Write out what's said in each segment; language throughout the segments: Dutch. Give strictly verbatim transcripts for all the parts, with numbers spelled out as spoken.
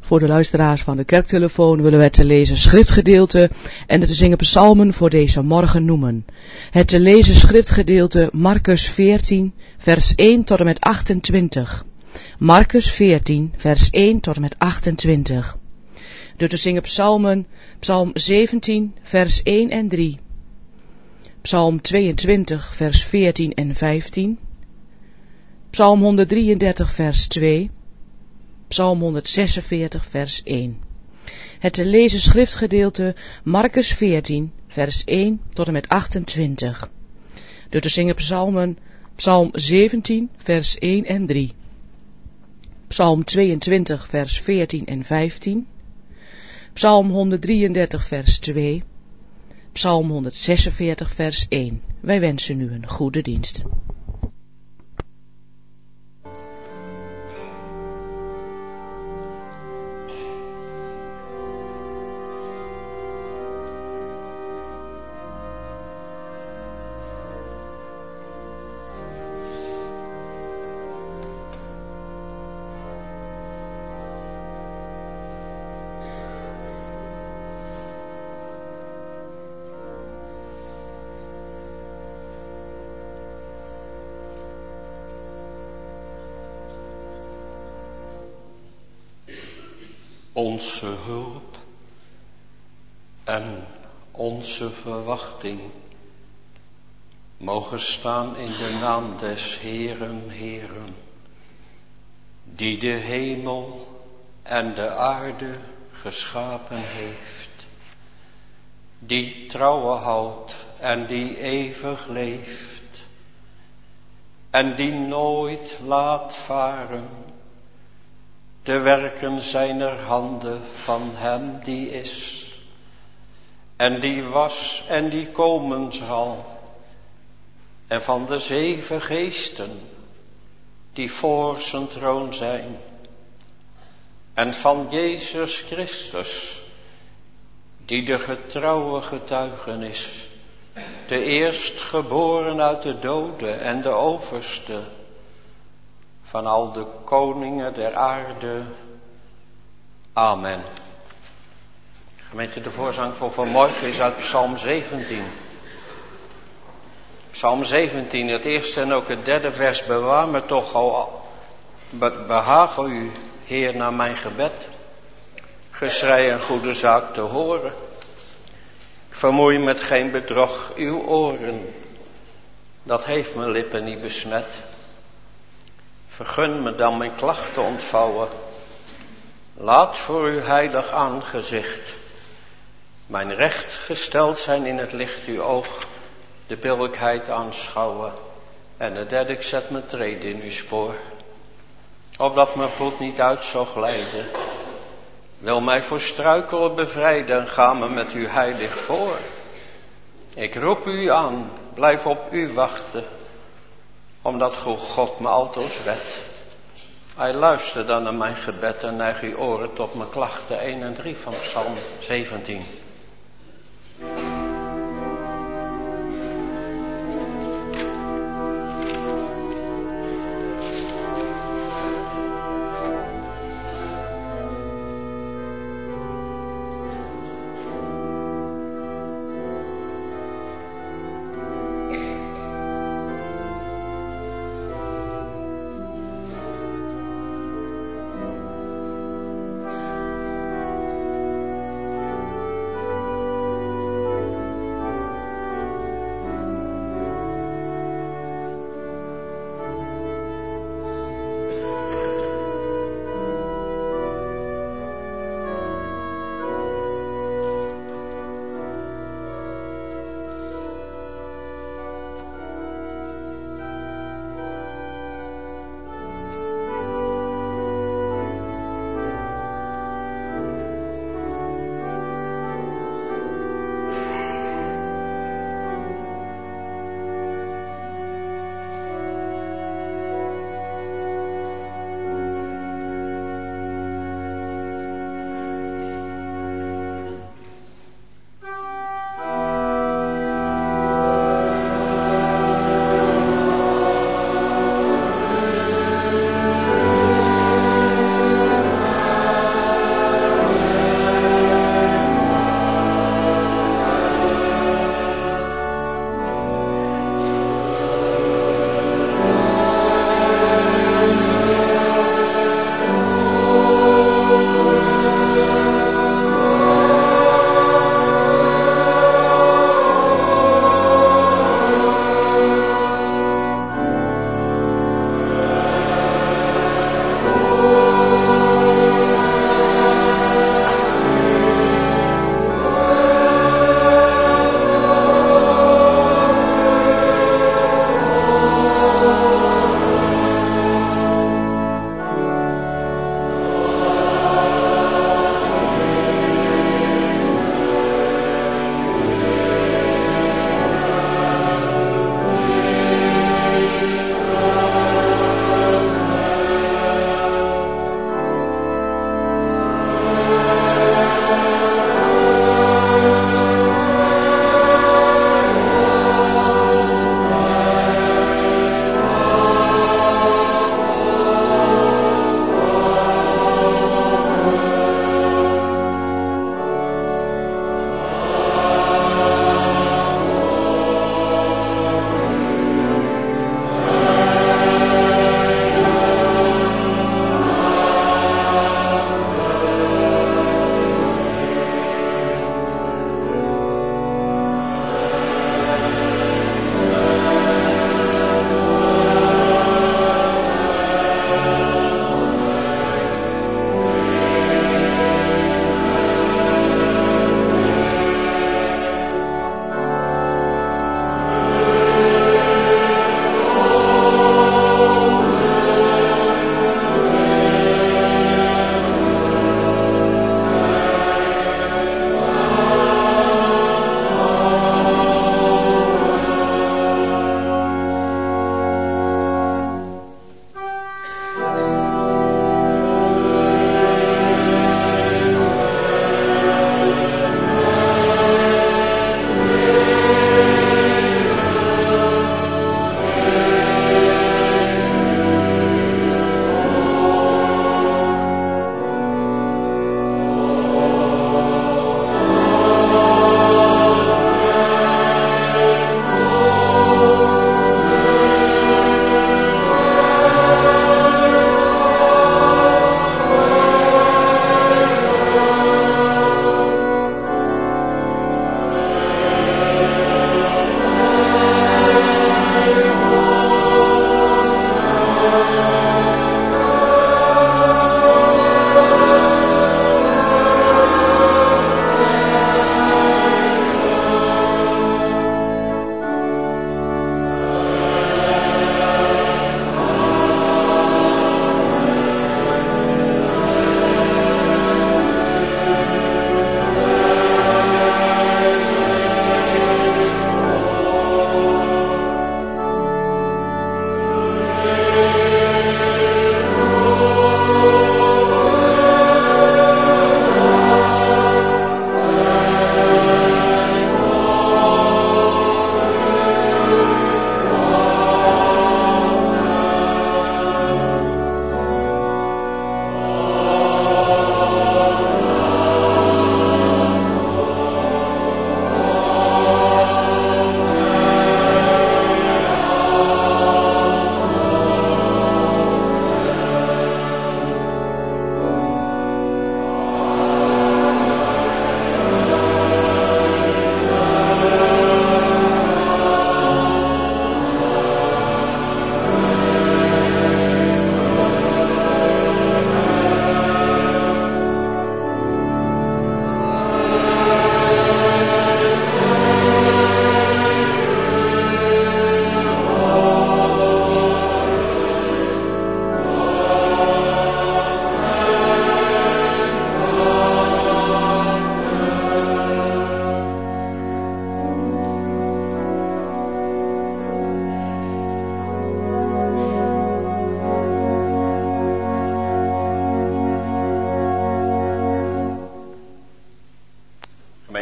Voor de luisteraars van de kerktelefoon willen wij te lezen schriftgedeelte en de te zingen psalmen voor deze morgen noemen. Het te lezen schriftgedeelte Marcus veertien, vers één tot en met achtentwintig. Marcus veertien, vers één tot en met achtentwintig. De te zingen psalmen, psalm zeventien, vers één en drie. Psalm tweeëntwintig, vers veertien en vijftien. Psalm honderddrieëndertig, vers twee. Psalm honderdzesenveertig, vers één. Het te lezen schriftgedeelte Marcus veertien, vers één tot en met achtentwintig. De te zingen psalmen, psalm zeventien, vers één en drie. Psalm tweeëntwintig, vers veertien en vijftien. Psalm honderddrieëndertig, vers twee. Psalm honderdzesenveertig, vers één. Wij wensen u een goede dienst. Onze hulp en onze verwachting mogen staan in de naam des Heeren, Heeren, die de hemel en de aarde geschapen heeft, die trouwen houdt en die eeuwig leeft en die nooit laat varen de werken zijner handen van hem die is, en die was en die komen zal, en van de zeven geesten die voor zijn troon zijn, en van Jezus Christus, die de getrouwe getuigenis, de eerstgeboren uit de doden en de overste van al de koningen der aarde. Amen. Gemeente, de voorzang voor vanmorgen is uit Psalm zeventien. Psalm zeventien, het eerste en ook het derde vers. Bewaar me toch, al behagen u, Heer, naar mijn gebed. Geschrei en goede zaak te horen. Ik vermoei met geen bedrog uw oren. Dat heeft mijn lippen niet besmet. Vergun me dan mijn klacht te ontvouwen. Laat voor uw heilig aangezicht mijn recht gesteld zijn in het licht uw oog, de billijkheid aanschouwen. En het derde, ik zet mijn treden in uw spoor, opdat mijn voet niet uit zou glijden. Wil mij voor struikelen bevrijden en ga me met u heilig voor. Ik roep u aan, blijf op u wachten, omdat God me altoos redt. Hij luistert dan naar mijn gebed en neig uw oren tot mijn klachten. één en drie van Psalm zeventien.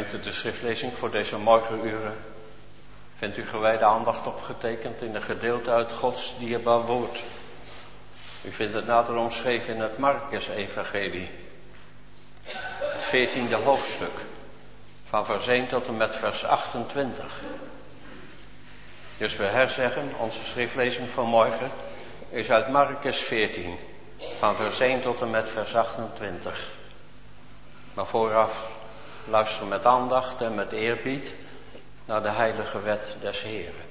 Gemeente, de schriftlezing voor deze morgenuren vindt u gewijde aandacht opgetekend in een gedeelte uit Gods dierbaar woord. U vindt het nader omschreven in het Markus-evangelie, het veertiende hoofdstuk, van vers één tot en met vers achtentwintig. Dus we herzeggen, onze schriftlezing van morgen is uit Markus veertien, van vers één tot en met vers achtentwintig. Maar vooraf luister met aandacht en met eerbied naar de heilige wet des Heeren.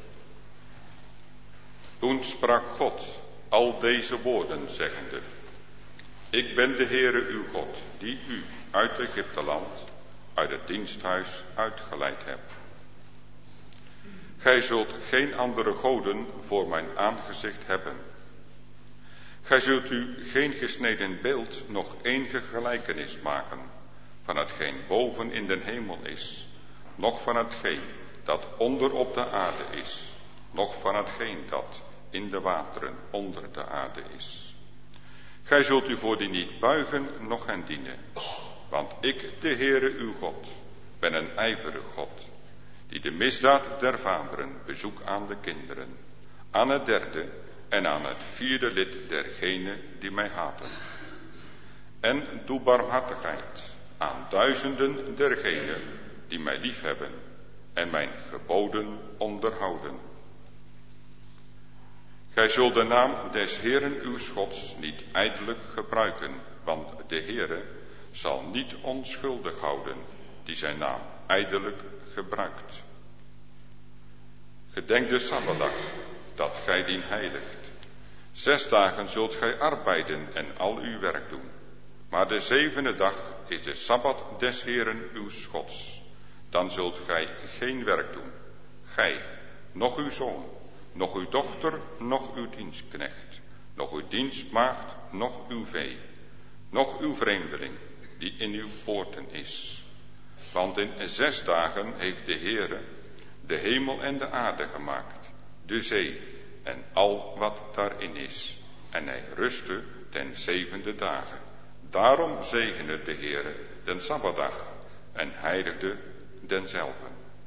Toen sprak God al deze woorden zeggende: Ik ben de Heere uw God, die u uit Egypteland, uit het diensthuis uitgeleid hebt. Gij zult geen andere goden voor mijn aangezicht hebben. Gij zult u geen gesneden beeld, nog enige gelijkenis maken van hetgeen boven in den hemel is, noch van hetgeen dat onder op de aarde is, noch van hetgeen dat in de wateren onder de aarde is. Gij zult u voor die niet buigen, noch hen dienen, want ik, de Heere uw God, ben een ijverig God, die de misdaad der vaderen bezoek aan de kinderen, aan het derde en aan het vierde lid dergenen die mij haten. En doe barmhartigheid aan duizenden dergenen die mij liefhebben en mijn geboden onderhouden. Gij zult de naam des Heeren uw Gods niet ijdelijk gebruiken, want de Heere zal niet onschuldig houden die zijn naam ijdelijk gebruikt. Gedenk de Sabbatdag, dat gij dien heiligt. Zes dagen zult gij arbeiden en al uw werk doen. Maar de zevende dag is de Sabbat des Heeren uw Gods. Dan zult gij geen werk doen, gij, noch uw zoon, noch uw dochter, noch uw dienstknecht, noch uw dienstmaagd, noch uw vee, noch uw vreemdeling, die in uw poorten is. Want in zes dagen heeft de Heere de hemel en de aarde gemaakt, de zee en al wat daarin is. En hij rustte ten zevende dagen. Daarom zegende de Heere den Sabbatdag en heiligde denzelven.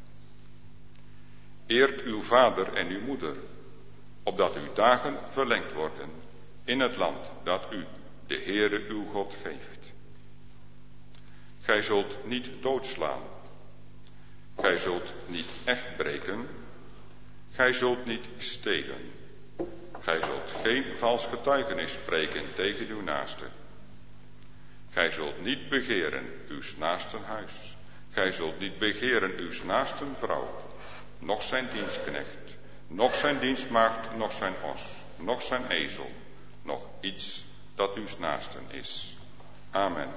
Eert uw vader en uw moeder, opdat uw dagen verlengd worden in het land dat u, de Heere uw God, geeft. Gij zult niet doodslaan. Gij zult niet echt breken. Gij zult niet stelen. Gij zult geen vals getuigenis spreken tegen uw naaste. Gij zult niet begeren uws naasten huis. Gij zult niet begeren uws naasten vrouw, noch zijn dienstknecht, noch zijn dienstmaagd, noch zijn os, noch zijn ezel, noch iets dat uws naasten is. Amen.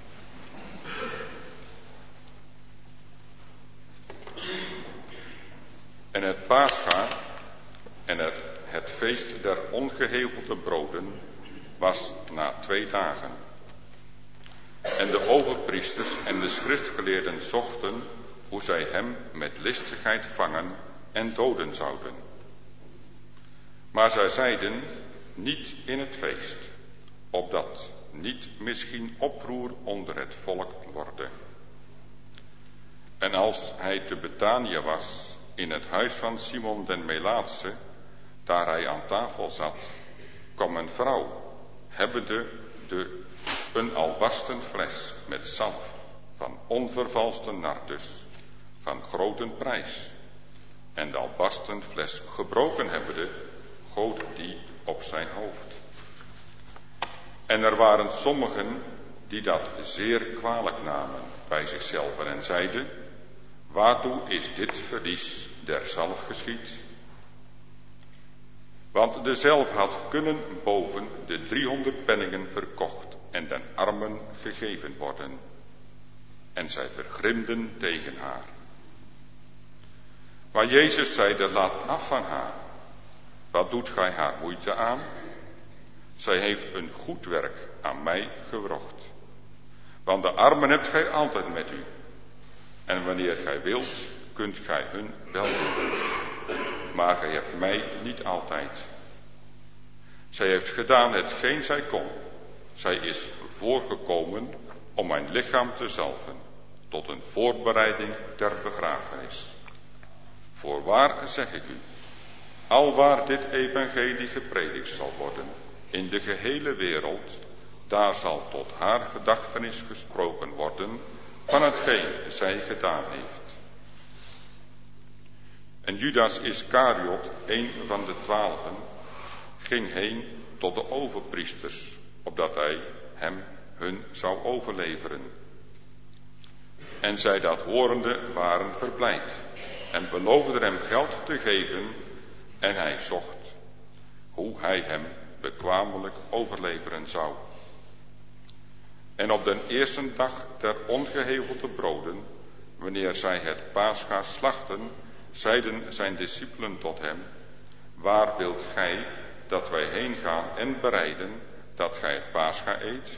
En het Pascha en het, het feest der ongehevelde broden was na twee dagen. En de overpriesters en de schriftgeleerden zochten hoe zij hem met listigheid vangen en doden zouden. Maar zij zeiden, niet in het feest, opdat niet misschien oproer onder het volk worden. En als hij te Betanië was, in het huis van Simon den Melaatse, daar hij aan tafel zat, kwam een vrouw, hebbende de een albasten fles met zalf van onvervalste nardus, van grote prijs. En de albasten fles gebroken hebbende, goot die op zijn hoofd. En er waren sommigen die dat zeer kwalijk namen bij zichzelf en zeiden, waartoe is dit verlies der zalf geschied? Want dezelf had kunnen boven de driehonderd penningen verkocht en den armen gegeven worden. En zij vergrimden tegen haar. Maar Jezus zeide, laat af van haar. Wat doet gij haar moeite aan? Zij heeft een goed werk aan mij gewrocht. Want de armen hebt gij altijd met u. En wanneer gij wilt, kunt gij hun wel doen. Maar gij hebt mij niet altijd. Zij heeft gedaan hetgeen zij kon. Zij is voorgekomen om mijn lichaam te zalven. tot een voorbereiding ter begrafenis. Voorwaar zeg ik u, alwaar dit evangelie gepredikt zal worden, in de gehele wereld, daar zal tot haar gedachtenis gesproken worden van hetgeen zij gedaan heeft. En Judas Iscariot, een van de twaalfen, ging heen tot de overpriesters, opdat hij hem hun zou overleveren. En zij dat horende waren verblijd en beloofden hem geld te geven, en hij zocht hoe hij hem bekwamelijk overleveren zou. En op den eerste dag der ongehevelde broden, wanneer zij het Pascha slachten, zeiden zijn discipelen tot hem, waar wilt gij dat wij heen gaan en bereiden, dat gij het Pascha eet?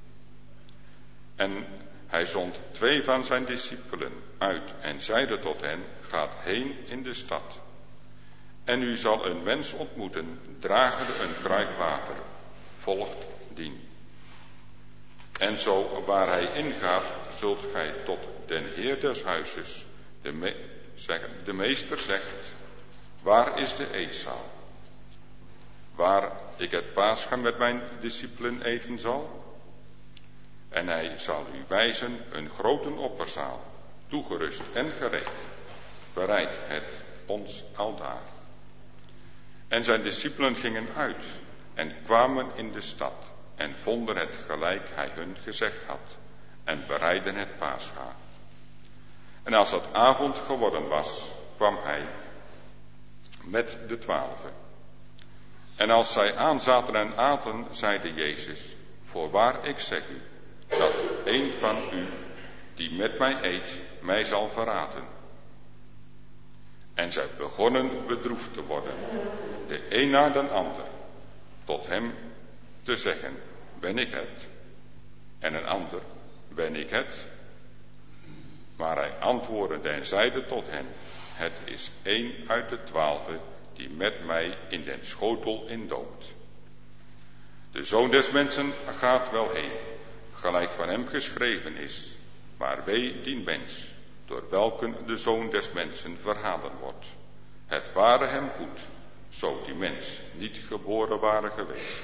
En hij zond twee van zijn discipelen uit en zeide tot hen, gaat heen in de stad. En u zal een mens ontmoeten, dragende een kruik water, volgt dien. En zo waar hij ingaat, zult gij tot den Heer des huizes, de, me- zeggen, de meester zegt, waar is de eetzaal? Waar ik het Pascha met mijn discipelen eten zal? En hij zal u wijzen een grote opperzaal, toegerust en gereed, bereid het ons aldaar. En zijn discipelen gingen uit en kwamen in de stad en vonden het gelijk hij hun gezegd had en bereidden het Pascha. En als het avond geworden was, kwam hij met de twaalfen. En als zij aanzaten en aten, zeide Jezus, voorwaar ik zeg u, dat een van u, die met mij eet, mij zal verraten. En zij begonnen bedroefd te worden, de een na de ander, tot hem te zeggen, ben ik het? En een ander, ben ik het? Maar hij antwoordde en zeide tot hen, het is één uit de twaalfen, die met mij in den schotel indoopt. De Zoon des Mensen gaat wel heen, gelijk van hem geschreven is, maar wee die mens, door welken de Zoon des Mensen verhalen wordt. Het ware hem goed, zo die mens niet geboren ware geweest.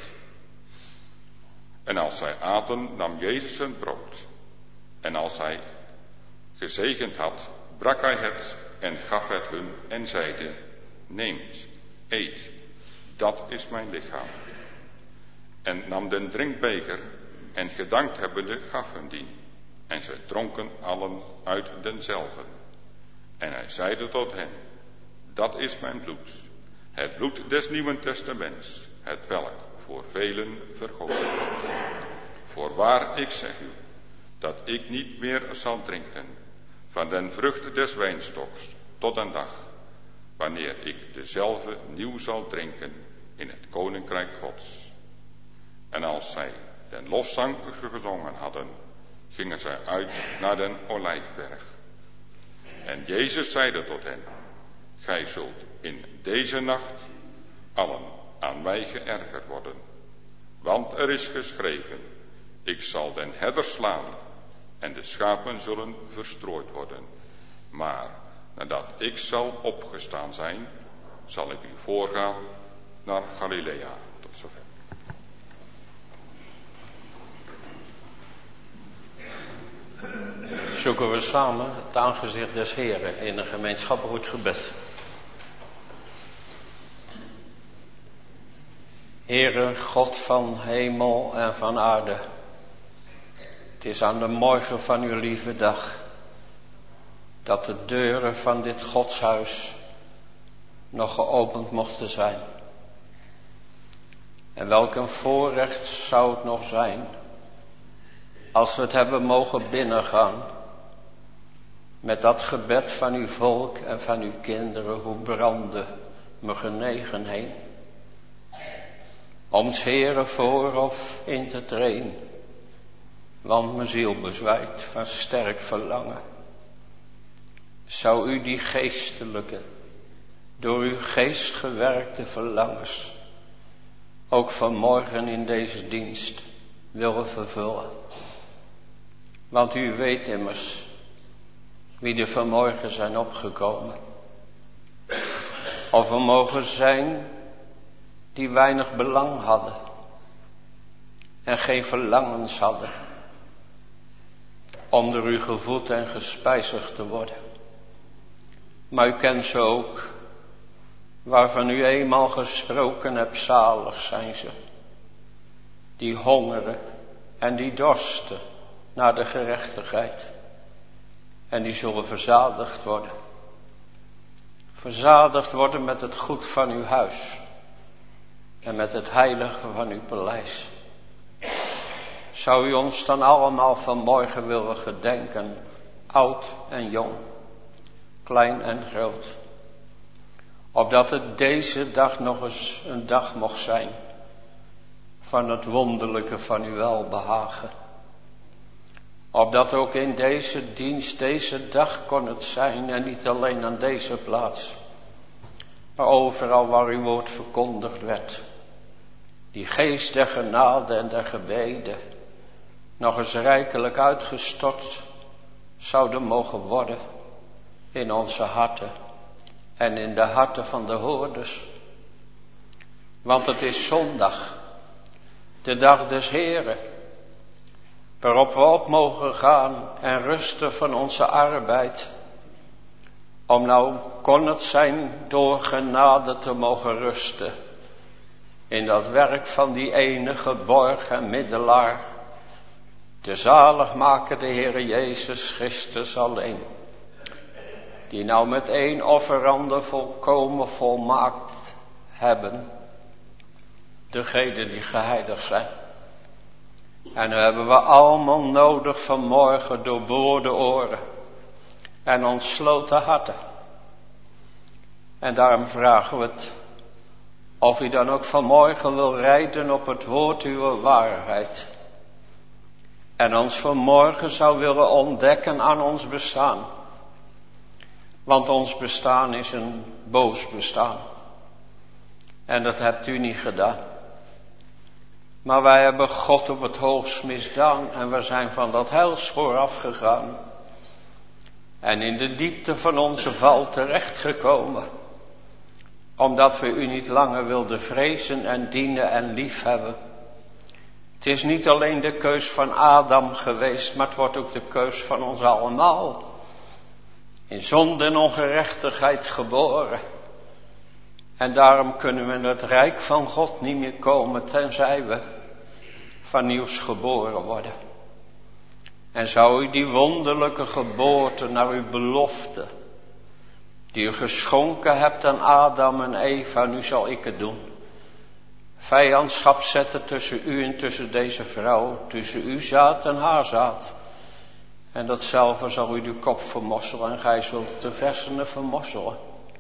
En als zij aten, nam Jezus een brood. En als hij gezegend had, brak hij het en gaf het hun en zeide, neemt, eet, dat is mijn lichaam. En nam den drinkbeker en gedankt hebbende gaf hem die. En zij dronken allen uit denzelven. En hij zeide tot hen, dat is mijn bloed, het bloed des Nieuwen Testaments, het welk voor velen vergoten wordt. Voorwaar ik zeg u, dat ik niet meer zal drinken van den vrucht des wijnstoks tot een dag, wanneer ik dezelfde nieuw zal drinken in het koninkrijk Gods. En als zij den lofzang gezongen hadden, gingen zij uit naar den Olijfberg. En Jezus zeide tot hen, gij zult in deze nacht allen aan mij geërgerd worden, want er is geschreven, ik zal den herder slaan en de schapen zullen verstrooid worden. Maar nadat ik zal opgestaan zijn, zal ik u voorgaan naar Galilea. Tot zover. Zoeken we samen het aangezicht des Heren in een gemeenschappelijk gebed. Heere God van hemel en van aarde, het is aan de morgen van uw lieve dag dat de deuren van dit godshuis nog geopend mochten zijn. En welk een voorrecht zou het nog zijn als we het hebben mogen binnengaan met dat gebed van uw volk en van uw kinderen, hoe brandde me genegen heen. Om 's Heere voorhof in te treden, want mijn ziel bezwijkt van sterk verlangen. Zou u die geestelijke, door uw geest gewerkte verlangens ook vanmorgen in deze dienst willen vervullen? Want u weet immers wie er vanmorgen zijn opgekomen. Of er mogen zijn die weinig belang hadden en geen verlangens hadden om door u gevoed en gespijzigd te worden. Maar u kent ze ook, waarvan u eenmaal gesproken hebt, zalig zijn ze, die hongeren en die dorsten naar de gerechtigheid. En die zullen verzadigd worden. Verzadigd worden met het goed van uw huis. En met het heilige van uw paleis. Zou u ons dan allemaal vanmorgen willen gedenken. Oud en jong. Klein en groot. Opdat het deze dag nog eens een dag mocht zijn. Van het wonderlijke van uw welbehagen. Opdat ook in deze dienst, deze dag kon het zijn. En niet alleen aan deze plaats. Maar overal waar uw woord verkondigd werd. Die geest der genade en der gebeden. Nog eens rijkelijk uitgestort. Zouden mogen worden. In onze harten. En in de harten van de hoorders. Want het is zondag. De dag des Heren. Waarop we op mogen gaan en rusten van onze arbeid. Om nou kon het zijn door genade te mogen rusten. In dat werk van die enige borg en middelaar. De zaligmaker de Heere Jezus Christus alleen. Die nou met één offerande volkomen volmaakt hebben. Degenen die geheiligd zijn. En nu hebben we allemaal nodig vanmorgen doorboorde oren. En ontsloten harten. En daarom vragen we het. Of u dan ook vanmorgen wil rijden op het woord uw waarheid. En ons vanmorgen zou willen ontdekken aan ons bestaan. Want ons bestaan is een boos bestaan. En dat hebt u niet gedaan. Maar wij hebben God op het hoogst misdaan. En we zijn van dat heilspoor afgegaan. En in de diepte van onze val terechtgekomen. Omdat we u niet langer wilden vrezen en dienen en liefhebben. Het is niet alleen de keus van Adam geweest. Maar het wordt ook de keus van ons allemaal. In zonde en ongerechtigheid geboren. En daarom kunnen we in het rijk van God niet meer komen. Tenzij we van nieuws geboren worden. En zou u die wonderlijke geboorte naar uw belofte. Die u geschonken hebt aan Adam en Eva. Nu zal ik het doen. Vijandschap zetten tussen u en tussen deze vrouw. Tussen uw zaad en haar zaad. En datzelfde zal u de kop vermosselen. En gij zult de versenen vermosselen.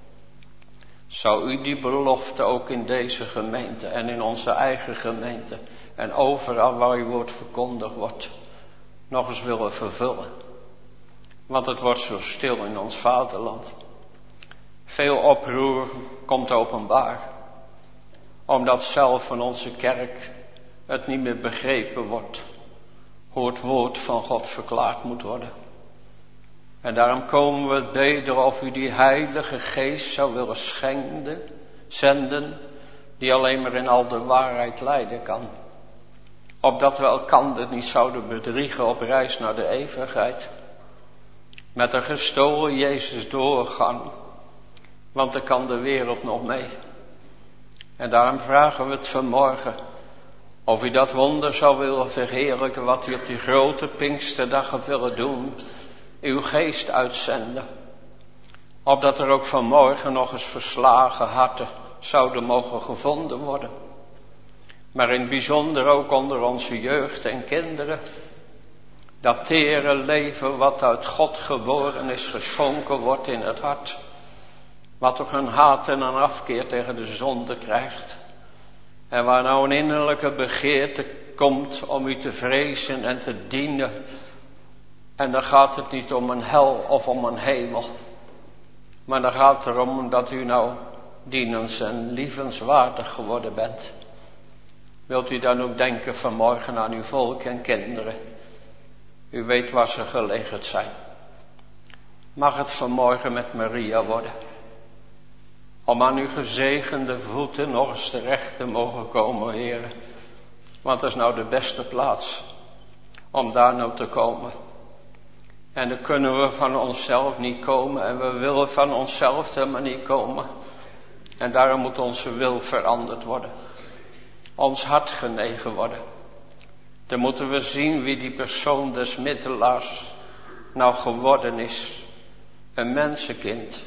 Zou u die belofte ook in deze gemeente. En in onze eigen gemeente. En overal waar uw woord verkondigd wordt. Nog eens willen vervullen. Want het wordt zo stil in ons vaderland. Veel oproer komt openbaar. Omdat zelf van onze kerk het niet meer begrepen wordt. Hoe het woord van God verklaard moet worden. En daarom komen we bidden of u die heilige geest zou willen schenken, zenden. Die alleen maar in al de waarheid leiden kan. Opdat we elkander niet zouden bedriegen op reis naar de eeuwigheid. Met een gestolen Jezus doorgaan. Want dan kan de wereld nog mee. En daarom vragen we het vanmorgen. Of u dat wonder zou willen verheerlijken. Wat u op die grote Pinksterdag hebt willen doen. Uw geest uitzenden. Opdat er ook vanmorgen nog eens verslagen harten zouden mogen gevonden worden. Maar in het bijzonder ook onder onze jeugd en kinderen. Dat tere leven wat uit God geboren is geschonken wordt in het hart. Wat toch een haat en een afkeer tegen de zonde krijgt. En waar nou een innerlijke begeerte komt om u te vrezen en te dienen. En dan gaat het niet om een hel of om een hemel. Maar dan gaat het erom dat u nou dienens en lievenswaardig geworden bent. Wilt u dan ook denken vanmorgen aan uw volk en kinderen. U weet waar ze gelegerd zijn. Mag het vanmorgen met Maria worden. Om aan uw gezegende voeten nog eens terecht te mogen komen, Heere. Want dat is nou de beste plaats om daar nou te komen. En dan kunnen we van onszelf niet komen. En we willen van onszelf helemaal niet komen. En daarom moet onze wil veranderd worden. Ons hart genegen worden. Dan moeten we zien wie die persoon des middelaars nou geworden is. Een mensenkind.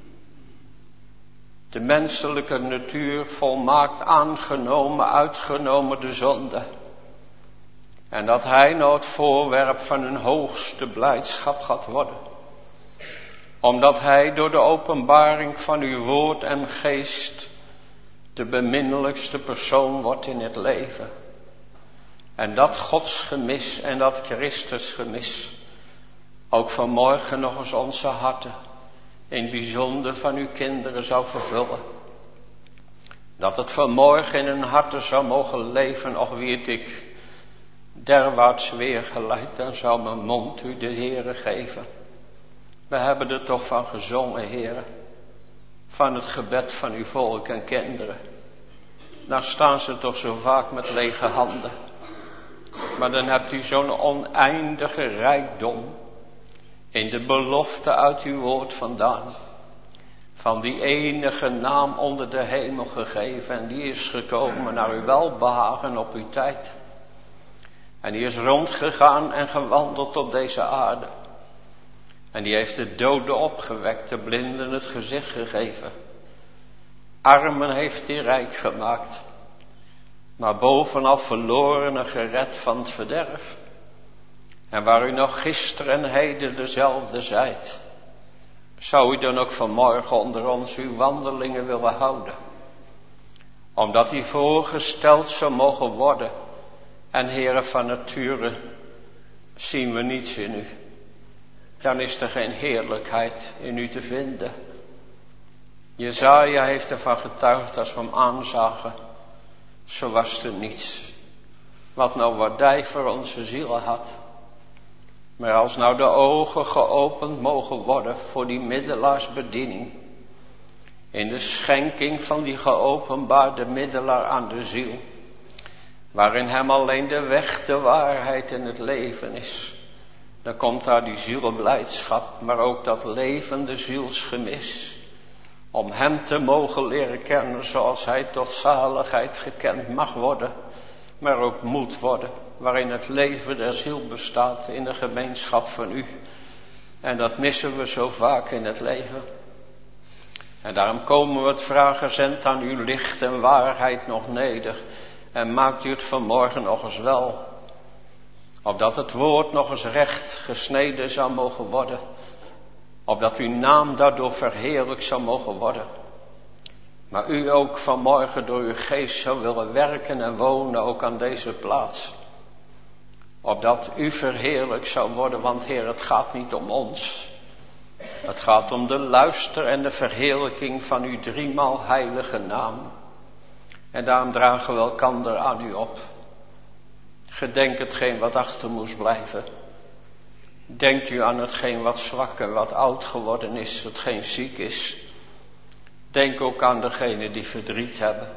De menselijke natuur volmaakt aangenomen, uitgenomen de zonde. En dat hij nou het voorwerp van een hoogste blijdschap gaat worden. Omdat hij door de openbaring van uw woord en geest de beminnelijkste persoon wordt in het leven. En dat godsgemis en dat Christusgemis ook vanmorgen nog eens onze harten in het bijzonder van uw kinderen zou vervullen. Dat het vanmorgen in hun harten zou mogen leven, och weet ik, derwaarts weer geleid, dan zou mijn mond u de Heere geven. We hebben er toch van gezongen, Heere, van het gebed van uw volk en kinderen. Dan staan ze toch zo vaak met lege handen. Maar dan hebt u zo'n oneindige rijkdom in de belofte uit uw woord vandaan. Van die enige naam onder de hemel gegeven. En die is gekomen naar uw welbehagen op uw tijd. En die is rondgegaan en gewandeld op deze aarde. En die heeft de doden opgewekt, de blinden het gezicht gegeven. Armen heeft hij rijk gemaakt. Maar bovenal verlorenen gered van het verderf. En waar u nog gisteren en heden dezelfde zijt. Zou u dan ook vanmorgen onder ons uw wandelingen willen houden. Omdat die voorgesteld zou mogen worden. En Heere, van nature zien we niets in u. Dan is er geen heerlijkheid in u te vinden. Jesaja heeft ervan getuigd als we hem aanzagen. Zo was er niets. Wat nou waardij voor onze ziel had. Maar als nou de ogen geopend mogen worden voor die middelaarsbediening. In de schenking van die geopenbaarde middelaar aan de ziel. Waarin hem alleen de weg, de waarheid en het leven is. Dan komt daar die zielblijdschap, maar ook dat levende zielsgemis. Om hem te mogen leren kennen zoals hij tot zaligheid gekend mag worden. Maar ook moet worden. Waarin het leven der ziel bestaat in de gemeenschap van u. En dat missen we zo vaak in het leven. En daarom komen we het vragen, zend aan uw licht en waarheid nog neder. En maakt u het vanmorgen nog eens wel. Opdat het woord nog eens recht gesneden zou mogen worden. Opdat uw naam daardoor verheerlijk zou mogen worden. Maar u ook vanmorgen door uw geest zou willen werken en wonen ook aan deze plaats. Opdat u verheerlijk zou worden, want Heer, het gaat niet om ons. Het gaat om de luister en de verheerlijking van uw driemaal heilige naam. En daarom dragen we elkander aan u op. Gedenk hetgeen wat achter moest blijven. Denkt u aan hetgeen wat zwak en wat oud geworden is, hetgeen ziek is. Denk ook aan degenen die verdriet hebben.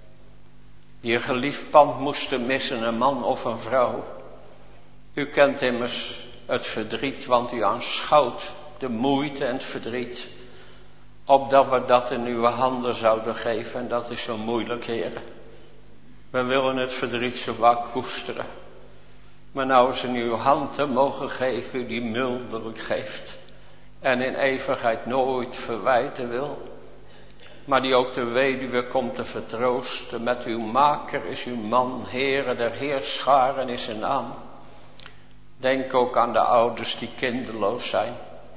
Die een geliefd pand moesten missen, een man of een vrouw. U kent immers het verdriet, want u aanschouwt de moeite en het verdriet. Opdat we dat in uw handen zouden geven. En dat is zo moeilijk, heren. We willen het verdriet zo vaak koesteren. Maar nou eens in uw hand te mogen geven, u die mildelijk geeft. En in eeuwigheid nooit verwijten wil. Maar die ook de weduwe komt te vertroosten. Met uw maker is uw man, Heere der heerscharen is zijn naam. Denk ook aan de ouders die kinderloos zijn.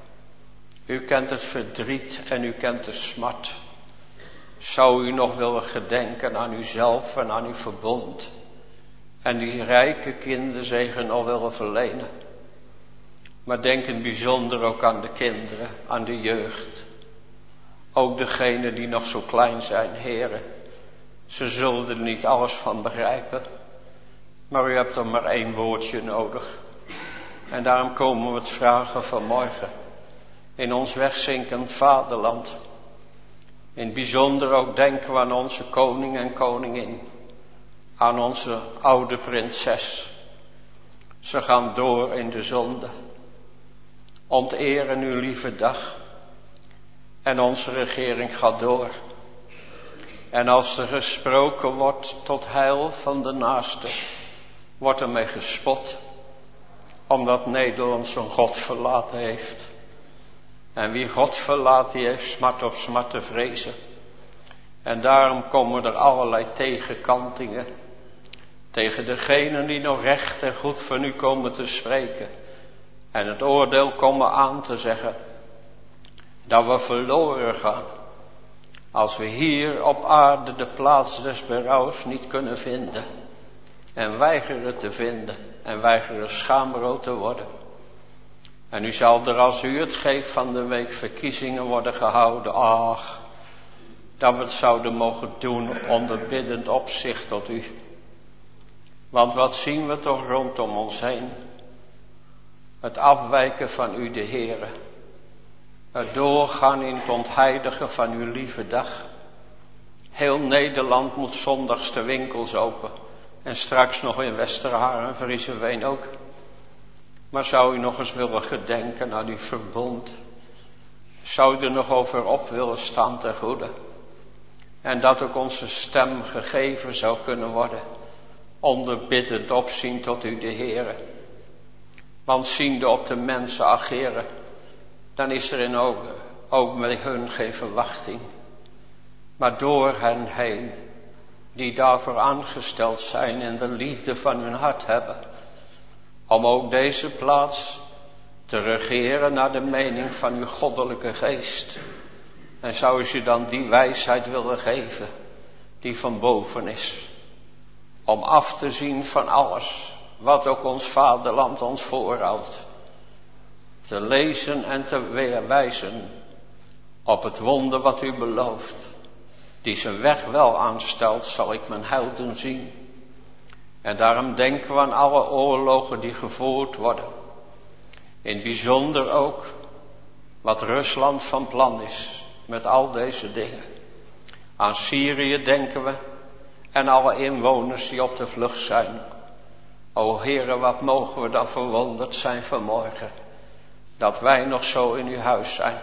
U kent het verdriet en u kent de smart. Zou u nog willen gedenken aan uzelf en aan uw verbond. En die rijke kinderzegen nog willen verlenen. Maar denk in het bijzonder ook aan de kinderen, aan de jeugd. Ook degenen die nog zo klein zijn, heren. Ze zullen er niet alles van begrijpen. Maar u hebt er maar één woordje nodig. En daarom komen we het vragen vanmorgen. in ons wegzinkend vaderland. In het bijzonder ook denken we aan onze koning en koningin, aan onze oude prinses. Ze gaan door in de zonde. Onteren uw lieve dag. En onze regering gaat door. En als er gesproken wordt tot heil van de naaste, wordt ermee gespot. Omdat Nederland zijn God verlaten heeft. En wie God verlaat, die heeft smart op smart te vrezen. En daarom komen er allerlei tegenkantingen. Tegen degenen die nog recht en goed van u komen te spreken. En het oordeel komen aan te zeggen. Dat we verloren gaan. Als we hier op aarde de plaats des berouws niet kunnen vinden. En weigeren te vinden. En weigeren schaamrood te worden. En u zal er, als u het geeft, van de week verkiezingen worden gehouden. Ach, dat we het zouden mogen doen onder biddend opzicht tot u. Want wat zien we toch rondom ons heen? Het afwijken van u de Heere. Het doorgaan in het ontheiligen van uw lieve dag. Heel Nederland moet zondags de winkels open. En straks nog in Westerhaar en Vriezenveen ook. Maar zou u nog eens willen gedenken aan uw verbond? Zou u er nog over op willen staan ten goede? En dat ook onze stem gegeven zou kunnen worden. Onder biddend opzien tot u de Heere. Want ziende op de mensen ageren, dan is er in ook, ook met hun geen verwachting. Maar door hen heen, die daarvoor aangesteld zijn en de liefde van hun hart hebben. Om ook deze plaats te regeren naar de mening van uw goddelijke geest. En zou u dan die wijsheid willen geven, die van boven is. Om af te zien van alles, wat ook ons vaderland ons voorhoudt. Te lezen en te wijzen op het wonder wat u belooft. Die zijn weg wel aanstelt, zal ik mijn heil doen zien. En daarom denken we aan alle oorlogen die gevoerd worden. In het bijzonder ook wat Rusland van plan is met al deze dingen. Aan Syrië denken we en alle inwoners die op de vlucht zijn. O Heere, wat mogen we dan verwonderd zijn vanmorgen. Dat wij nog zo in uw huis zijn.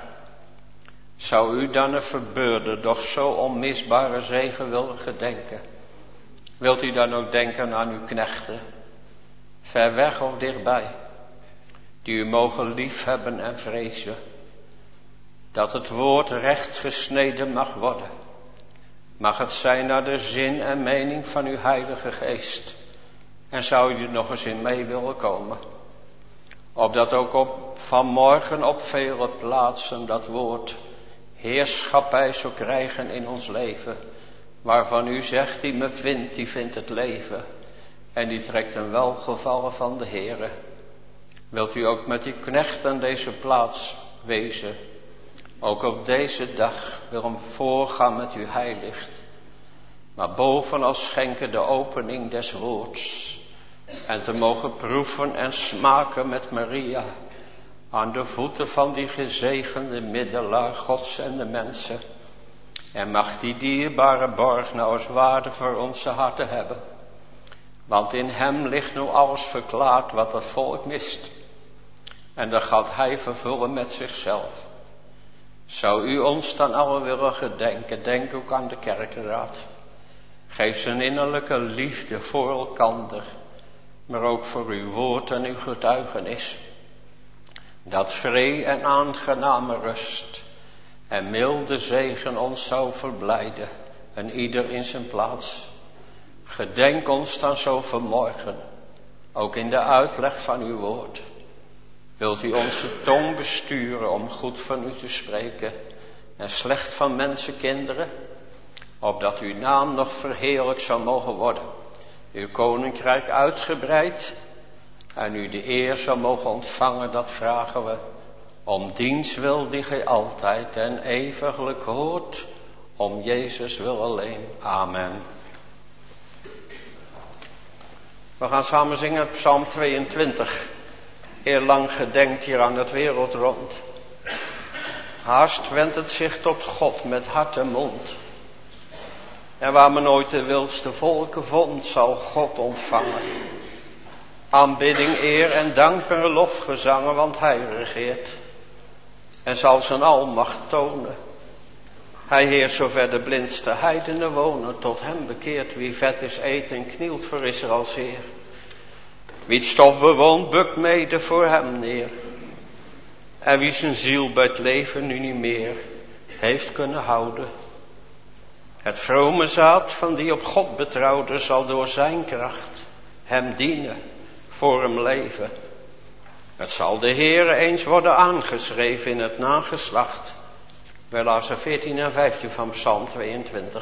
Zou u dan een verbeurde, doch zo onmisbare zegen willen gedenken? Wilt u dan ook denken aan uw knechten, ver weg of dichtbij, die u mogen liefhebben en vrezen, dat het woord recht gesneden mag worden. Mag het zijn naar de zin en mening van uw Heilige Geest. En zou u er nog eens in mee willen komen? Opdat ook op vanmorgen op vele plaatsen dat woord heerschappij zou krijgen in ons leven. Waarvan u zegt, die me vindt, die vindt het leven. En die trekt een welgevallen van de Heere. Wilt u ook met uw knecht aan deze plaats wezen. Ook op deze dag wil hem voorgaan met uw heilicht. Maar bovenal schenken de opening des woords. En te mogen proeven en smaken met Maria. Aan de voeten van die gezegende middelaar Gods en de mensen. En mag die dierbare borg nou als waarde voor onze harten hebben. Want in hem ligt nu alles verklaard wat het volk mist. En dat gaat hij vervullen met zichzelf. Zou u ons dan allen willen gedenken, denk ook aan de kerkenraad. Geef zijn innerlijke liefde voor elkander, maar ook voor uw woord en uw getuigenis. Dat vrede en aangename rust en milde zegen ons zou verblijden en ieder in zijn plaats. Gedenk ons dan zo vanmorgen, ook in de uitleg van uw woord. Wilt u onze tong besturen om goed van u te spreken en slecht van mensenkinderen, opdat uw naam nog verheerlijk zou mogen worden, uw koninkrijk uitgebreid en u de eer zou mogen ontvangen, dat vragen we, om diens wil die gij altijd en eeuwiglijk hoort, om Jezus wil alleen. Amen. We gaan samen zingen Psalm tweeëntwintig. Eerlang gedenkt hier aan het wereldrond. Haast wendt het zich tot God met hart en mond. En waar men ooit de wildste volken vond, zal God ontvangen. Aanbidding, eer en dank en lofgezangen, want hij regeert. En zal zijn almacht tonen. Hij heerst zover de blindste heidenen wonen, tot hem bekeert. Wie vet is, eet en knielt voor Israëls Heer. Wie het stof bewoont, bukt mede voor hem neer. En wie zijn ziel bij het leven nu niet meer heeft kunnen houden. Het vrome zaad van die op God betrouwde zal door zijn kracht hem dienen, voor hem leven. Het zal de Heere eens worden aangeschreven in het nageslacht. Wij lazen veertien en vijftien van Psalm tweeëntwintig.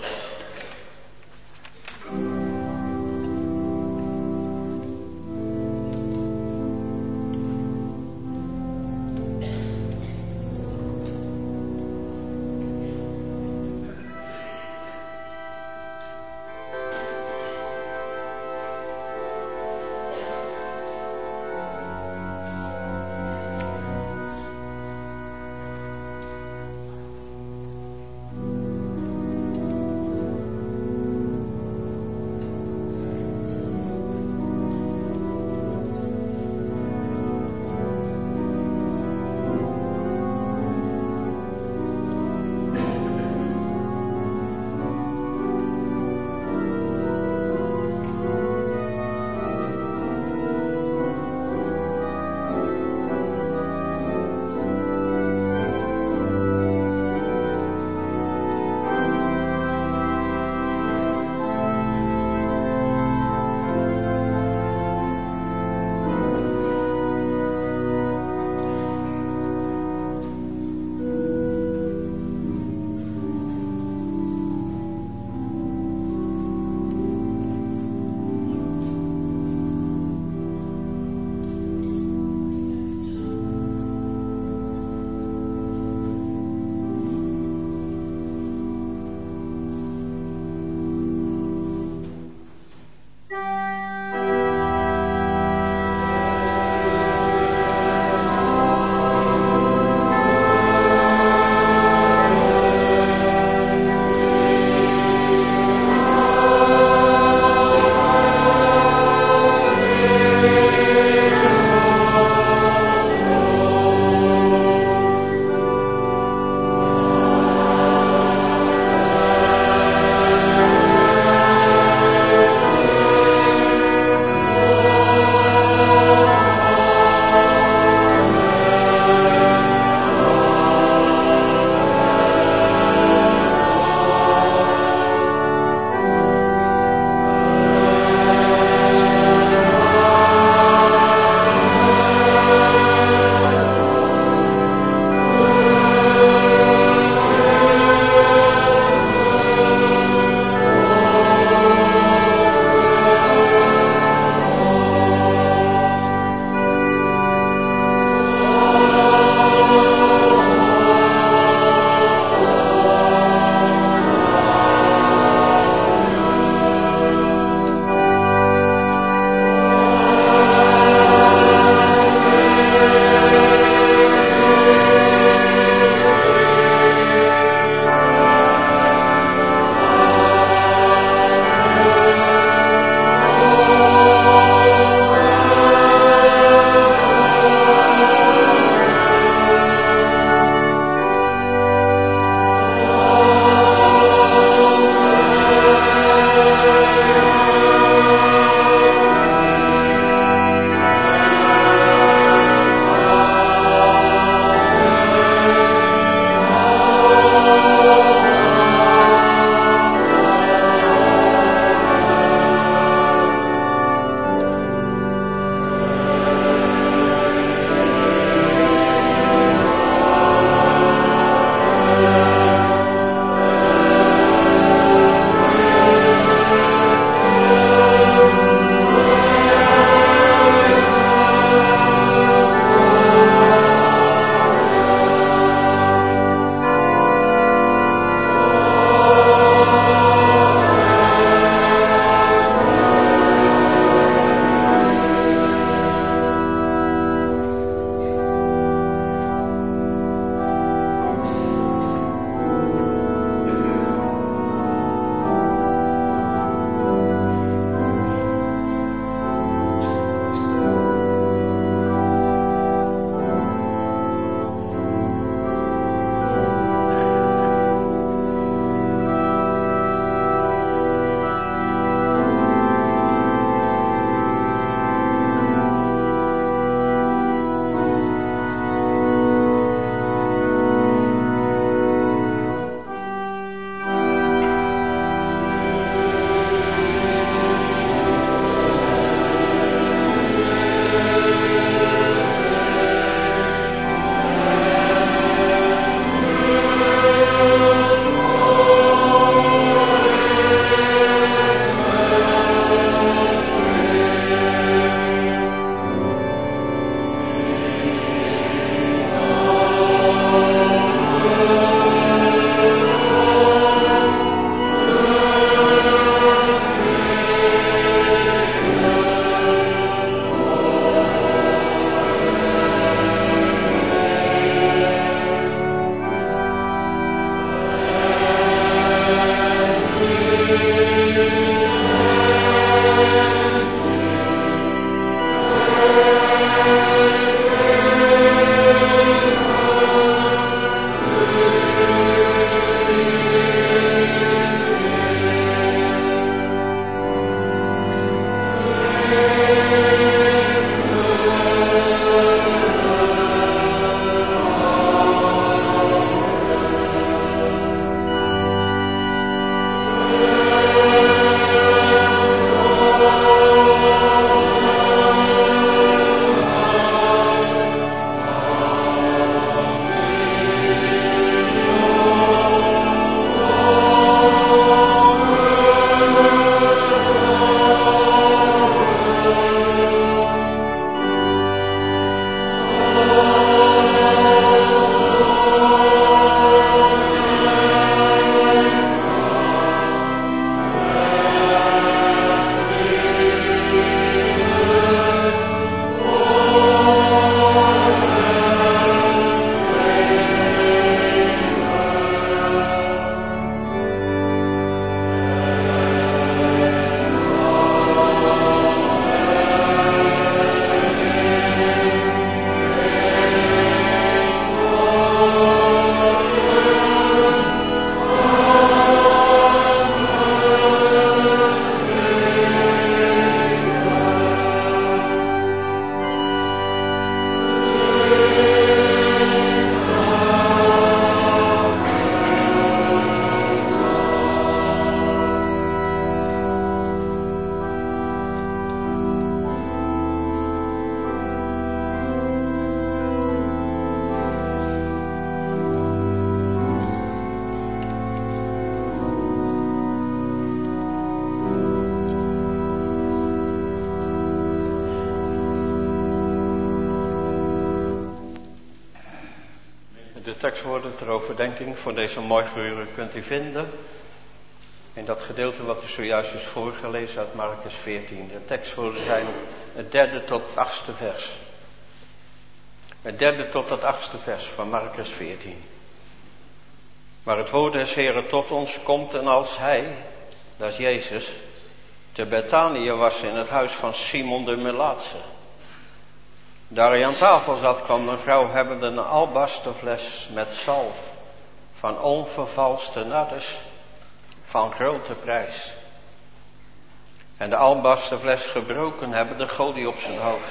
tekstwoorden ter overdenking voor deze morgenuren kunt u vinden in dat gedeelte wat u zojuist is voorgelezen uit Markus veertien. De tekstwoorden zijn het derde tot het achtste vers. Het derde tot het achtste vers van Markus veertien. Waar het woord des Heren tot ons komt en als hij, dat is Jezus, te Betanië was in het huis van Simon de Melaatse. Daar hij aan tafel zat, kwam een vrouw hebbende een albasterfles met zalf van onvervalste nardus van grote prijs. En de albasterfles gebroken hebbende goot hij op zijn hoofd.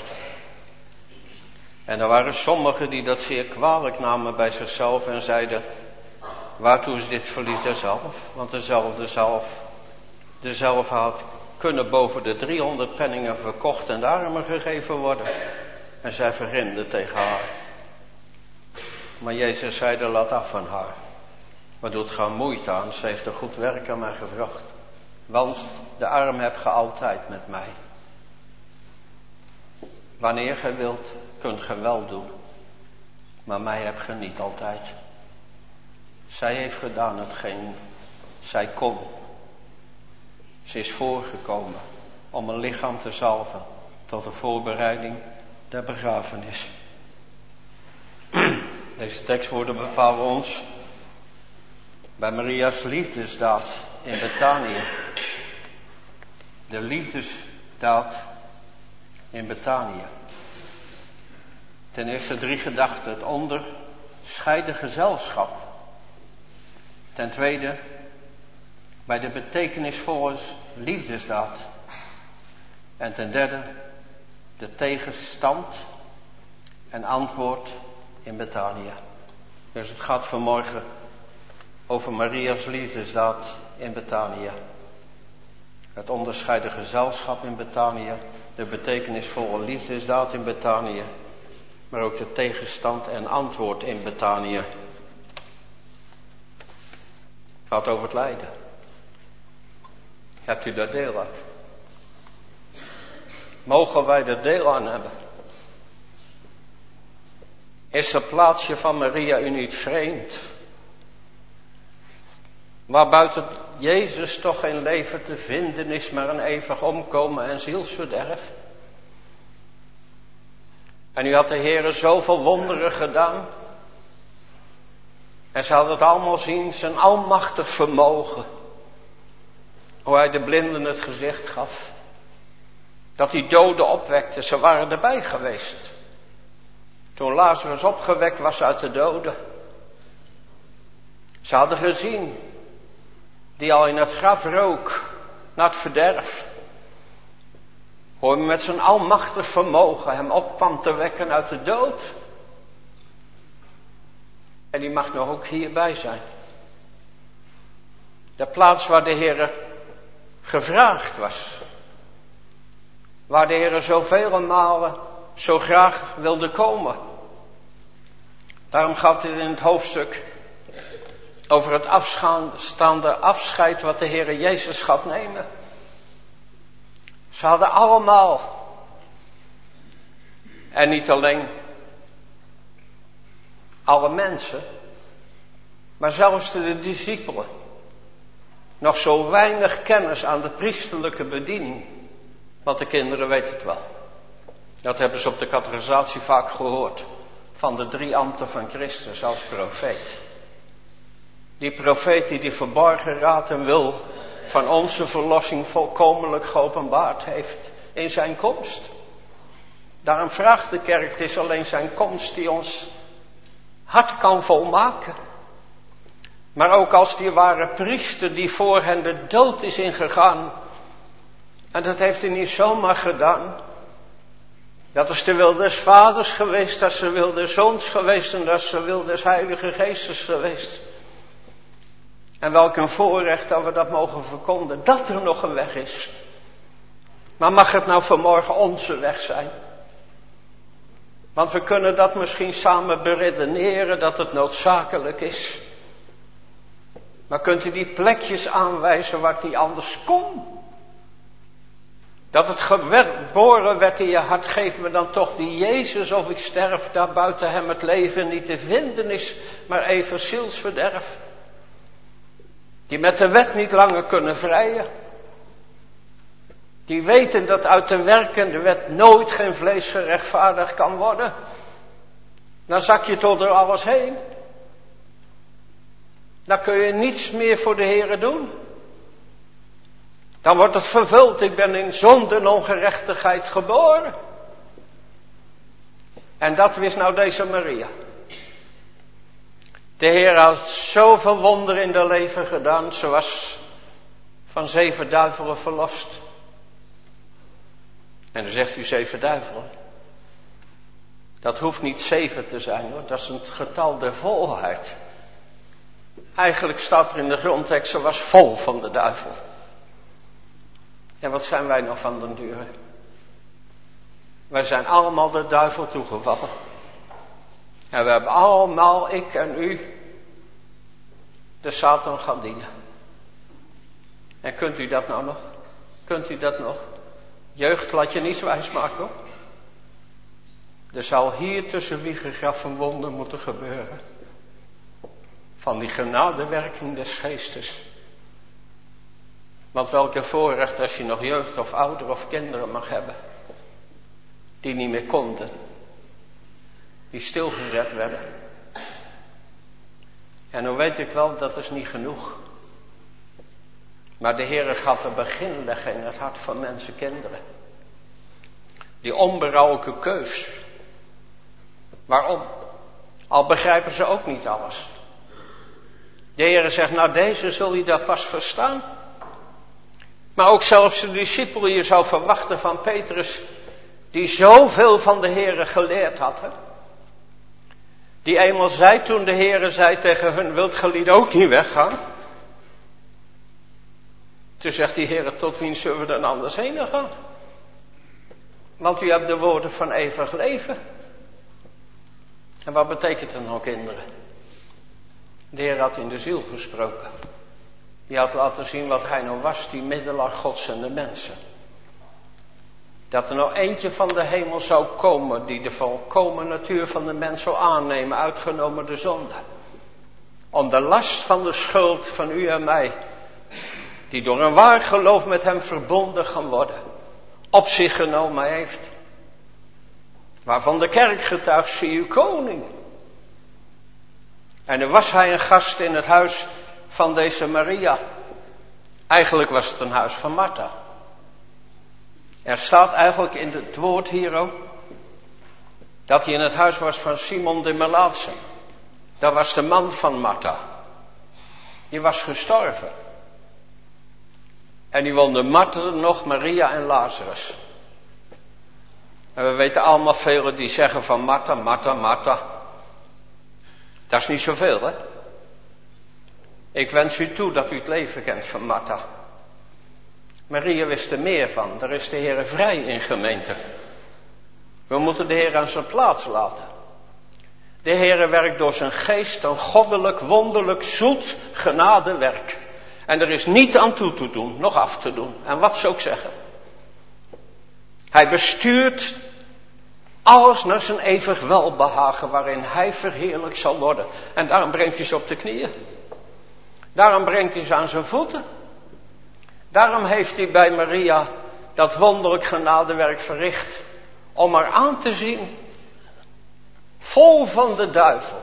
En er waren sommigen die dat zeer kwalijk namen bij zichzelf en zeiden: waartoe is dit verlies der zalf? Want dezelfde zalf, dezelfde had kunnen boven de driehonderd penningen verkocht en de armen gegeven worden. En zij vergrimden tegen haar. Maar Jezus zeide: laat af van haar. Wat doet gij moeite aan? Ze heeft een goed werk aan mij gevraagd. Want de arm hebt ge altijd met mij. Wanneer gij wilt, kunt gij wel doen. Maar mij hebt ge niet altijd. Zij heeft gedaan hetgeen zij kon. Ze is voorgekomen om een lichaam te zalven tot de voorbereiding der begrafenis. Deze tekstwoorden bepalen ons bij Maria's liefdesdaad in Betanië. De liefdesdaad in Betanië. Ten eerste drie gedachten. Het onderscheiden gezelschap. Ten tweede bij de betekenisvolle liefdesdaad. En ten derde de tegenstand en antwoord in Betanië. Dus het gaat vanmorgen over Maria's liefdesdaad in Betanië. Het onderscheiden gezelschap in Betanië. De betekenisvolle liefdesdaad in Betanië. Maar ook de tegenstand en antwoord in Betanië. Het gaat over het lijden. Hebt u daar deel aan? Mogen wij er deel aan hebben? Is het plaatsje van Maria u niet vreemd? Waar buiten Jezus toch geen leven te vinden is, maar een eeuwig omkomen en zielsverderf. En u had de Heere zoveel wonderen gedaan. En ze hadden het allemaal zien, zijn almachtig vermogen. Hoe hij de blinden het gezicht gaf. Dat hij doden opwekte, ze waren erbij geweest. Toen Lazarus opgewekt was uit de doden. Ze hadden gezien, die al in het graf rook, naar het verderf. Hoe hij met zijn almachtig vermogen hem opkwam te wekken uit de dood. En die mag nog ook hierbij zijn. De plaats waar de Heere gevraagd was. Waar de Heere zoveel malen zo graag wilde komen. Daarom gaat het in het hoofdstuk over het afstaande afscheid wat de Heere Jezus gaat nemen. Ze hadden allemaal, en niet alleen alle mensen, maar zelfs de discipelen, nog zo weinig kennis aan de priesterlijke bediening. Want de kinderen weten het wel. Dat hebben ze op de catechisatie vaak gehoord. Van de drie ambten van Christus als profeet. Die profeet die die verborgen raad en wil van onze verlossing volkomenlijk geopenbaard heeft in zijn komst. Daarom vraagt de kerk, het is alleen zijn komst die ons hart kan volmaken. Maar ook als die ware priester die voor hen de dood is ingegaan. En dat heeft hij niet zomaar gedaan. Dat is de wil des vaders geweest, dat is de wil des zoons geweest en dat is de wil des heilige geestes geweest. En welk een voorrecht dat we dat mogen verkondigen, dat er nog een weg is. Maar mag het nou vanmorgen onze weg zijn? Want we kunnen dat misschien samen beredeneren dat het noodzakelijk is. Maar kunt u die plekjes aanwijzen waar het niet anders kon? Dat het geboren werd in je hart, geef me dan toch die Jezus of ik sterf, daar buiten hem het leven niet te vinden is, maar even zielsverderf. Die met de wet niet langer kunnen vrijen. Die weten dat uit de werkende wet nooit geen vlees gerechtvaardigd kan worden. Dan zak je tot door alles heen. Dan kun je niets meer voor de Heere doen. Dan wordt het vervuld. Ik ben in zonde en ongerechtigheid geboren. En dat wist nou deze Maria. De Heer had zoveel wonderen in haar leven gedaan. Ze was van zeven duivelen verlost. En dan zegt u zeven duivelen. Dat hoeft niet zeven te zijn hoor. Dat is het getal der volheid. Eigenlijk staat er in de grondtekst, ze was vol van de duivel. En wat zijn wij nog van den dure? Wij zijn allemaal de duivel toegevallen. En we hebben allemaal, ik en u, de Satan gaan dienen. En kunt u dat nou nog? Kunt u dat nog? Jeugd, laat je niets wijs maken hoor. Er zal hier tussen wieg en graf een wonder moeten gebeuren. Van die genadewerking des geestes. Want welke voorrecht als je nog jeugd of ouder of kinderen mag hebben. Die niet meer konden. Die stilgezet werden. En dan weet ik wel, dat is niet genoeg. Maar de Heere gaat een begin leggen in het hart van mensen, kinderen. Die onberouwelijke keus. Waarom? Al begrijpen ze ook niet alles. De Heere zegt, nou deze zul je daar pas verstaan. Maar ook zelfs de discipelen, je zou verwachten van Petrus, die zoveel van de Heere geleerd had. Hè? Die eenmaal zei toen de Heere zei tegen hun, wilt gelieden ook niet weggaan? Toen zegt die Heere, tot wie zullen we dan anders heen gaan? Want u hebt de woorden van eeuwig leven. En wat betekent dat nou, kinderen? De Heer had in de ziel gesproken. Die had laten zien wat hij nou was, die middelaar Gods en de mensen. Dat er nou eentje van de hemel zou komen, die de volkomen natuur van de mens zou aannemen, uitgenomen de zonde. Om de last van de schuld van u en mij, die door een waar geloof met hem verbonden gaan worden, op zich genomen heeft. Waarvan de kerk getuigt, zie uw koning. En nu was hij een gast in het huis van deze Maria. Eigenlijk was het een huis van Martha. Er staat eigenlijk in het woord hier ook, dat hij in het huis was van Simon de Melaatse. Dat was de man van Martha. Die was gestorven. En die woonde Martha nog, Maria en Lazarus. En we weten allemaal velen die zeggen van Martha, Martha, Martha. Dat is niet zoveel, hè? Ik wens u toe dat u het leven kent van Martha. Maria wist er meer van. Daar is de Heer vrij in gemeente. We moeten de Heer aan zijn plaats laten. De Heer werkt door zijn geest een goddelijk, wonderlijk, zoet genadewerk. En er is niet aan toe te doen, nog af te doen. En wat zou ik zeggen? Hij bestuurt alles naar zijn eeuwig welbehagen, waarin hij verheerlijk zal worden. En daarom brengt hij ze op de knieën. Daarom brengt hij ze aan zijn voeten. Daarom heeft hij bij Maria dat wonderlijk genadewerk verricht. Om haar aan te zien. Vol van de duivel.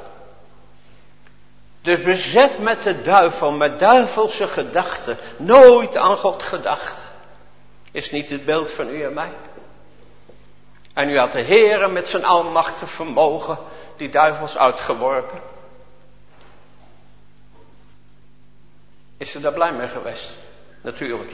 Dus bezet met de duivel, met duivelse gedachten. Nooit aan God gedacht. Is niet het beeld van u en mij. En u had de Heere met zijn almachtig vermogen die duivels uitgeworpen. Is ze daar blij mee geweest? Natuurlijk.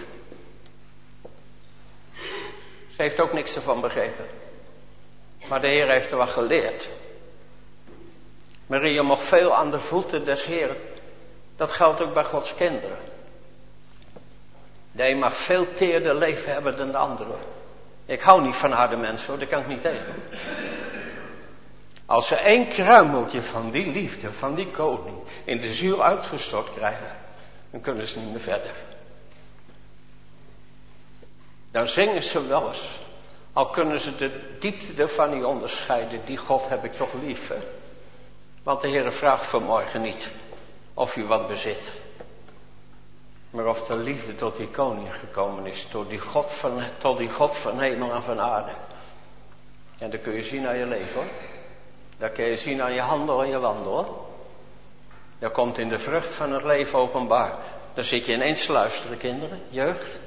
Ze heeft ook niks ervan begrepen. Maar de Heer heeft er wat geleerd. Maria mocht veel aan de voeten des Heeren. Dat geldt ook bij Gods kinderen. De een mag veel teerder leven hebben dan de andere. Ik hou niet van harde mensen hoor, daar kan ik niet tegen. Als ze één kruimeltje van die liefde, van die koning, in de ziel uitgestort krijgen, dan kunnen ze niet meer verder. Dan zingen ze wel eens. Al kunnen ze de diepte ervan niet onderscheiden. Die God heb ik toch lief, hè? Want de Heere vraagt vanmorgen niet of u wat bezit. Maar of de liefde tot die koning gekomen is. Tot die God van, tot die God van hemel en van aarde. En dat kun je zien aan je leven, hoor. Dat kun je zien aan je handel en je wandel, hoor. Dat komt in de vrucht van het leven openbaar. Dan zit je ineens te luisteren, kinderen, jeugd.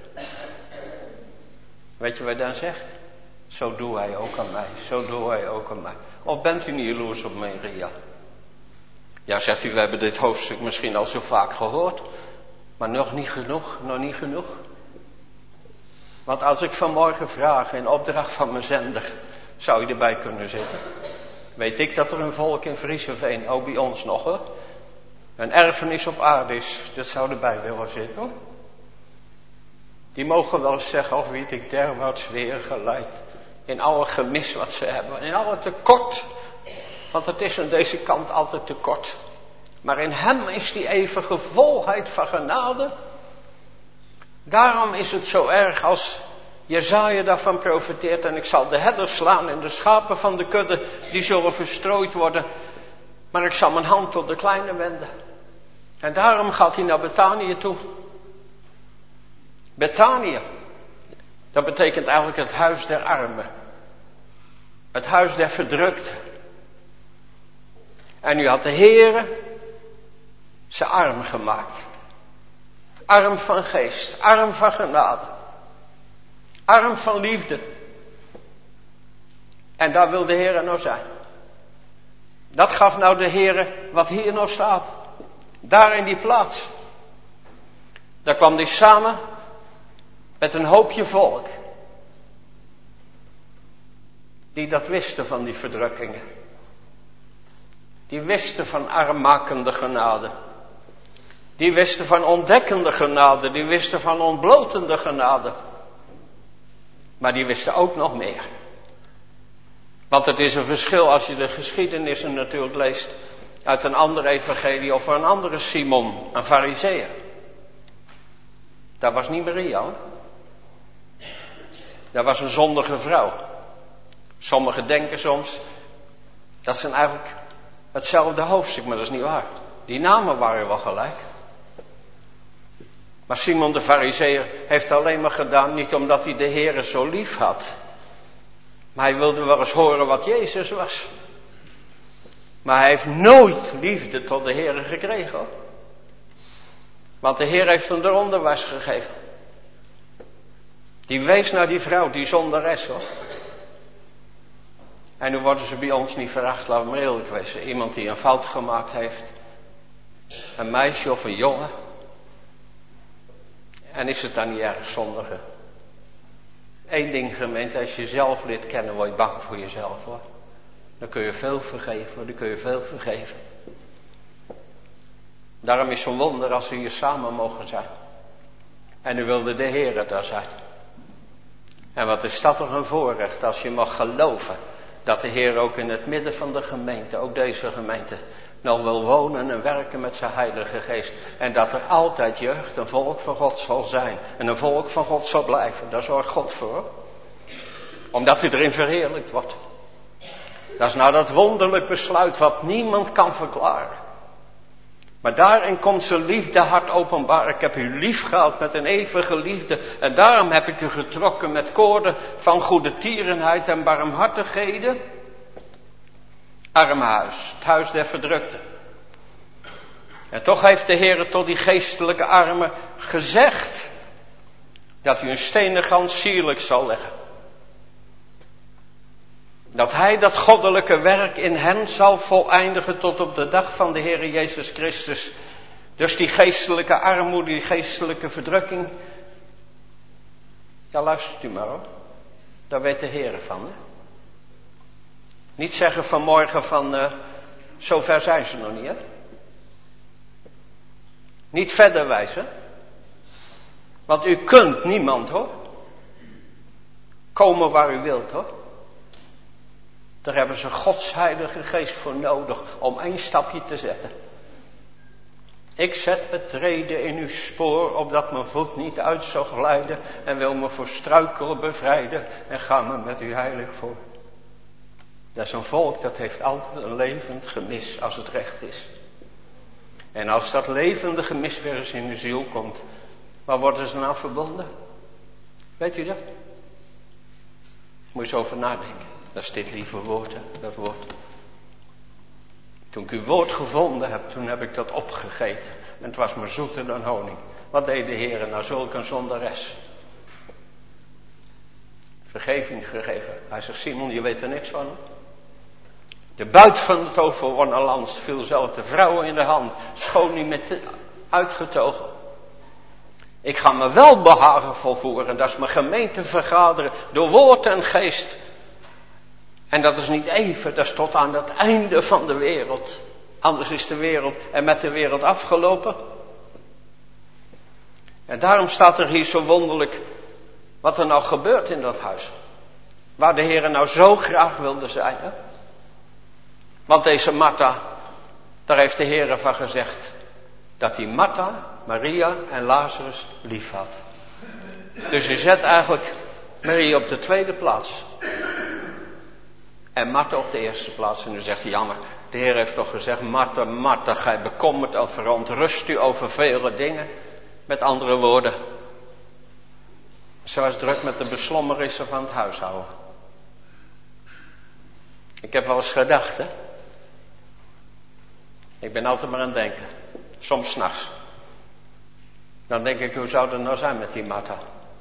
Weet je wat hij dan zegt? Zo doe hij ook aan mij, zo doe hij ook aan mij. Of bent u niet jaloers op Maria? Ja, zegt u, we hebben dit hoofdstuk misschien al zo vaak gehoord. Maar nog niet genoeg, nog niet genoeg. Want als ik vanmorgen vraag in opdracht van mijn zender, zou je erbij kunnen zitten? Weet ik dat er een volk in Frieseveen, ook bij ons nog, hoor, een erfenis op aarde is, dat zou erbij willen zitten, hoor. Die mogen wel eens zeggen, of weet ik derwaarts weer geleid. In alle gemis wat ze hebben, in alle tekort. Want het is aan deze kant altijd tekort. Maar in hem is die eeuwige volheid van genade. Daarom is het zo erg als Jesaja daarvan profeteert. En ik zal de herders slaan en de schapen van de kudde, die zullen verstrooid worden. Maar ik zal mijn hand tot de kleine wenden. En daarom gaat hij naar Betanië toe. Betanië, dat betekent eigenlijk het huis der armen. Het huis der verdrukten. En nu had de Heere ze arm gemaakt. Arm van geest, arm van genade. Arm van liefde. En daar wil de Heere nou zijn. Dat gaf nou de Heere wat hier nou staat. Daar in die plaats. Daar kwam hij samen met een hoopje volk. Die dat wisten van die verdrukkingen. Die wisten van armmakende genade. Die wisten van ontdekkende genade. Die wisten van ontblotende genade. Maar die wisten ook nog meer. Want het is een verschil als je de geschiedenissen natuurlijk leest uit een ander evangelie of een andere Simon, een Farizeeër. Dat was niet Maria, hoor. Dat was een zondige vrouw. Sommigen denken soms, dat zijn eigenlijk hetzelfde hoofdstuk, maar dat is niet waar. Die namen waren wel gelijk. Maar Simon de Farizeeër heeft alleen maar gedaan, niet omdat hij de Heere zo lief had. Maar hij wilde wel eens horen wat Jezus was. Maar hij heeft nooit liefde tot de Heere gekregen, hoor. Want de Heer heeft hem de onderwijs gegeven. Die wees naar die vrouw, die zondares, hoor. En nu worden ze bij ons niet veracht, laten we maar eerlijk wezen. Iemand die een fout gemaakt heeft. Een meisje of een jongen. En is het dan niet erg zondige? Eén ding, gemeente, als je jezelf leert kennen, word je bang voor jezelf, hoor. Dan kun je veel vergeven, hoor. Dan kun je veel vergeven. Daarom is het een wonder als we hier samen mogen zijn. En nu wilde de Heer daar zijn. En wat is dat toch een voorrecht als je mag geloven dat de Heer ook in het midden van de gemeente, ook deze gemeente, nog wil wonen en werken met zijn Heilige Geest. En dat er altijd jeugd, een volk van God zal zijn. En een volk van God zal blijven. Daar zorgt God voor. Omdat hij erin verheerlijkt wordt. Dat is nou dat wonderlijk besluit wat niemand kan verklaren. Maar daarin komt zijn liefde hart openbaar. Ik heb u lief gehad met een eeuwige liefde. En daarom heb ik u getrokken met koorden van goede tierenheid en barmhartigheden. Arm huis, het huis der verdrukten. En toch heeft de Heer tot die geestelijke armen gezegd dat u een stenen gans sierlijk zal leggen. Dat hij dat goddelijke werk in hen zal voleindigen tot op de dag van de Heer Jezus Christus. Dus die geestelijke armoede, die geestelijke verdrukking. Ja, luistert u maar, hoor. Daar weet de Heer van, hè. Niet zeggen vanmorgen van, uh, zover zijn ze nog niet, hè. Niet verder wijzen. Want u kunt niemand, hoor, komen waar u wilt, hoor. Daar hebben ze Gods Heilige Geest voor nodig om één stapje te zetten. Ik zet mijn treden in uw spoor, opdat mijn voet niet uit zou glijden, en wil me voor struikelen bevrijden, en ga me met u heilig voor. Dat is een volk dat heeft altijd een levend gemis als het recht is. En als dat levende gemis weer eens in de ziel komt, waar worden ze nou verbonden? Weet u dat? Moet je eens over nadenken. Dat is dit lieve woord, hè? Dat woord. Toen ik uw woord gevonden heb, toen heb ik dat opgegeten. En het was me zoeter dan honing. Wat deed de Heer nou zulk een zondares? Vergeving gegeven. Hij zegt, Simon, je weet er niks van. Hè? De buit van het overwonnen land viel zelf de vrouw in de hand. Schoon niet met uitgetogen. Ik ga me wel behagen volvoeren. Dat is mijn gemeente vergaderen. Door woord en geest. En dat is niet even. Dat is tot aan het einde van de wereld. Anders is de wereld en met de wereld afgelopen. En daarom staat er hier zo wonderlijk. Wat er nou gebeurt in dat huis. Waar de Heer nou zo graag wilde zijn. Hè? Want deze Martha, daar heeft de Heer van gezegd, dat hij Martha, Maria en Lazarus lief had. Dus hij zet eigenlijk Maria op de tweede plaats. En Martha op de eerste plaats. En dan zegt hij, jammer, de Heer heeft toch gezegd, Martha, Martha, gij bekommert en verontrust u over vele dingen. Met andere woorden, ze was druk met de beslommerissen van het huishouden. Ik heb wel eens gedacht, hè. Ik ben altijd maar aan het denken. Soms 's nachts. Dan denk ik, hoe zou het nou zijn met die Martha?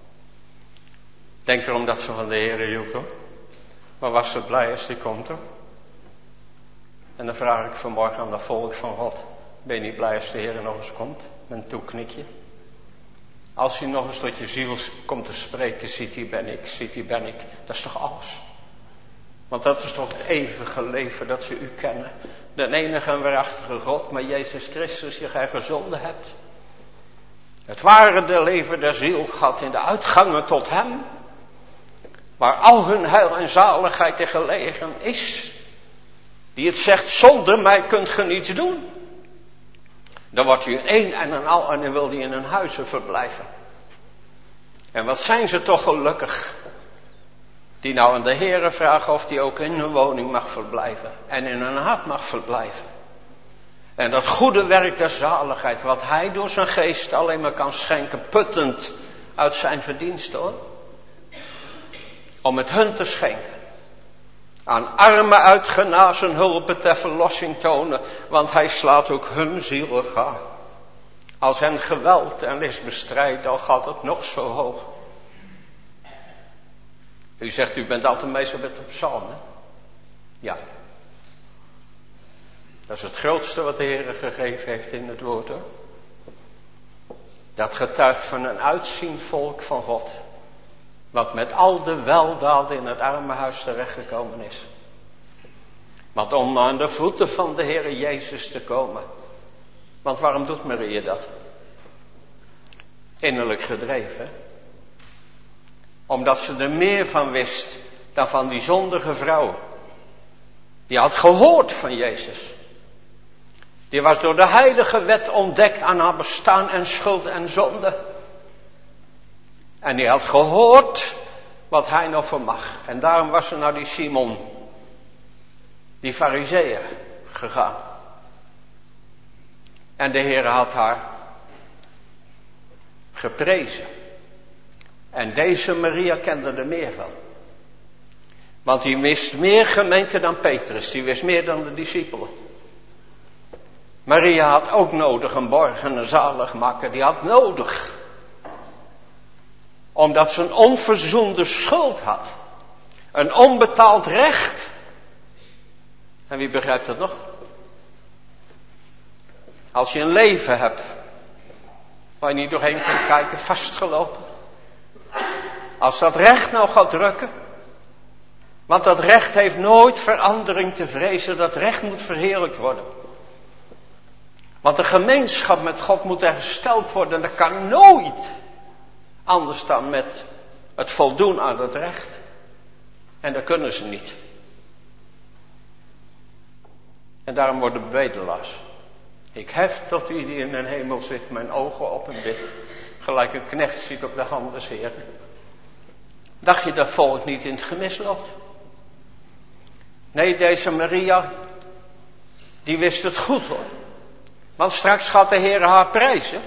Denk erom dat ze van de Heer hield, hoor. Maar was ze blij als die komt, hoor? En dan vraag ik vanmorgen aan dat volk van God. Ben je niet blij als de Heer nog eens komt? Met een toeknikje. Als hij nog eens tot je ziel komt te spreken. Ziet, hier ben ik, ziet, hier ben ik. Dat is toch alles? Want dat is toch het eeuwige leven dat ze u kennen. De enige en waarachtige God, maar Jezus Christus, die gij gezonden hebt. Het ware de leven der ziel gaat in de uitgangen tot hem. Waar al hun heil en zaligheid in gelegen is. Die het zegt, zonder mij kunt ge niets doen. Dan wordt u één en een al en dan wil die in hun huizen verblijven. En wat zijn ze toch gelukkig. Die nou aan de Heere vragen of die ook in hun woning mag verblijven. En in hun hart mag verblijven. En dat goede werk der zaligheid. Wat hij door zijn geest alleen maar kan schenken. Puttend uit zijn verdiensten, hoor. Om het hun te schenken. Aan armen uitgenazen hulpen ter verlossing tonen. Want hij slaat ook hun zielen gaar. Als hen geweld en list bestrijdt, al gaat het nog zo hoog. U zegt, u bent altijd meestal met de psalmen. Ja. Dat is het grootste wat de Heer gegeven heeft in het woord, hoor. Dat getuigt van een uitziend volk van God. Wat met al de weldaden in het armenhuis terechtgekomen is. Want om aan de voeten van de Heer Jezus te komen. Want waarom doet Maria dat? Innerlijk gedreven. Omdat ze er meer van wist dan van die zondige vrouw. Die had gehoord van Jezus. Die was door de heilige wet ontdekt aan haar bestaan en schuld en zonde. En die had gehoord wat hij nog vermag. En daarom was ze naar die Simon, die Farizeeër, gegaan. En de Heer had haar geprezen. En deze Maria kende er meer van. Want die wist meer gemeente dan Petrus. Die wist meer dan de discipelen. Maria had ook nodig een borgen en zaligmaker. Die had nodig. Omdat ze een onverzoende schuld had. Een onbetaald recht. En wie begrijpt dat nog? Als je een leven hebt. Waar je niet doorheen kunt kijken, vastgelopen. Als dat recht nou gaat drukken. Want dat recht heeft nooit verandering te vrezen. Dat recht moet verheerlijkt worden. Want de gemeenschap met God moet hersteld worden. En dat kan nooit anders dan met het voldoen aan het recht. En dat kunnen ze niet. En daarom worden bedelaars. Ik hef tot u die in de hemel zit mijn ogen op en bid. Gelijk een knecht ziet op de hand des Heeren. Dacht je dat volk niet in het gemis loopt? Nee, deze Maria, die wist het goed hoor. Want straks gaat de Heer haar prijzen.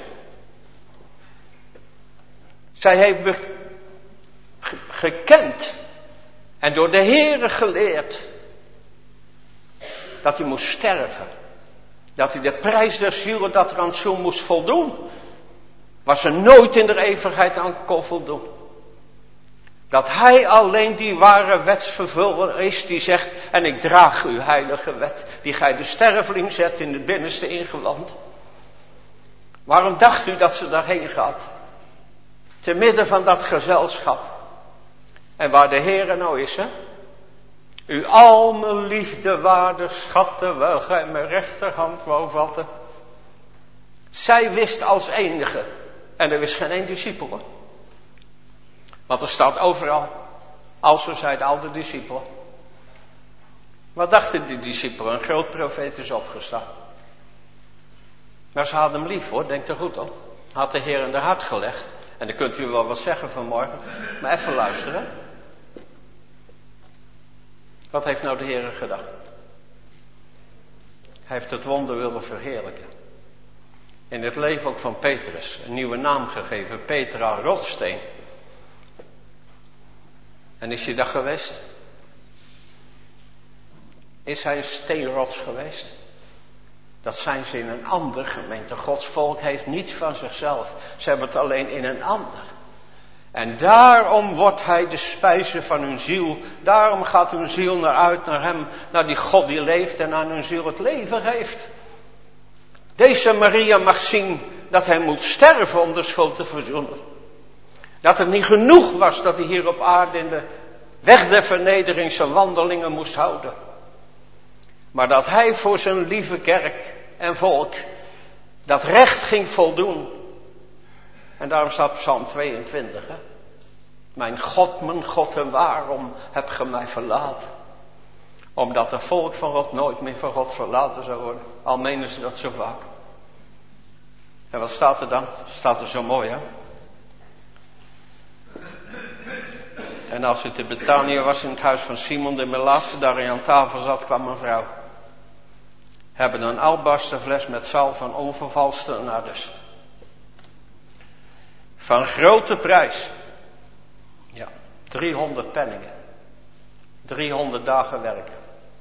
Zij heeft be- ge- gekend en door de Heere geleerd dat hij moest sterven. Dat hij de prijs der zielen dat er aan toe moest voldoen. Waar ze nooit in de eeuwigheid aan kon voldoen. Dat hij alleen die ware wetsvervulder is die zegt, en ik draag uw heilige wet, die gij de sterveling zet in het binnenste ingewand. Waarom dacht u dat ze daarheen gaat? Te midden van dat gezelschap. En waar de Heere nou is, hè? U al mijn liefde waarde schatten, wel gij mijn rechterhand wou vatten. Zij wist als enige, en er is geen één discipel, hoor. Want er staat overal, als ze zeiden al de discipelen. Wat dachten die discipelen? Een groot profeet is opgestaan. Maar ze hadden hem lief hoor, denk er goed op. Had de Heer in haar hart gelegd. En dan kunt u wel wat zeggen vanmorgen. Maar even luisteren. Wat heeft nou de Heer gedaan? Hij heeft het wonder willen verheerlijken. In het leven ook van Petrus. Een nieuwe naam gegeven. Petra, rotsteen. En is hij dat geweest? Is hij een steenrots geweest? Dat zijn ze in een andere gemeente. Gods volk heeft niets van zichzelf. Ze hebben het alleen in een ander. En daarom wordt hij de spijze van hun ziel. Daarom gaat hun ziel naar uit naar hem. Naar die God die leeft en aan hun ziel het leven geeft. Deze Maria mag zien dat hij moet sterven om de schuld te verzoenen. Dat het niet genoeg was dat hij hier op aarde in de weg der vernedering zijn wandelingen moest houden. Maar dat hij voor zijn lieve kerk en volk dat recht ging voldoen. En daarom staat Psalm tweeëntwintig. Hè? Mijn God, mijn God, en waarom heb ge mij verlaten? Omdat het volk van God nooit meer van God verlaten zou worden. Al menen ze dat zo vaak. En wat staat er dan? Staat er zo mooi, hè? En als het in Betanië was, in het huis van Simon de Melaatse, daar hij aan tafel zat, kwam een vrouw. Hebben een albasten fles met zalf van onvervalste nardus. Van grote prijs. Ja, driehonderd penningen. driehonderd dagen werken.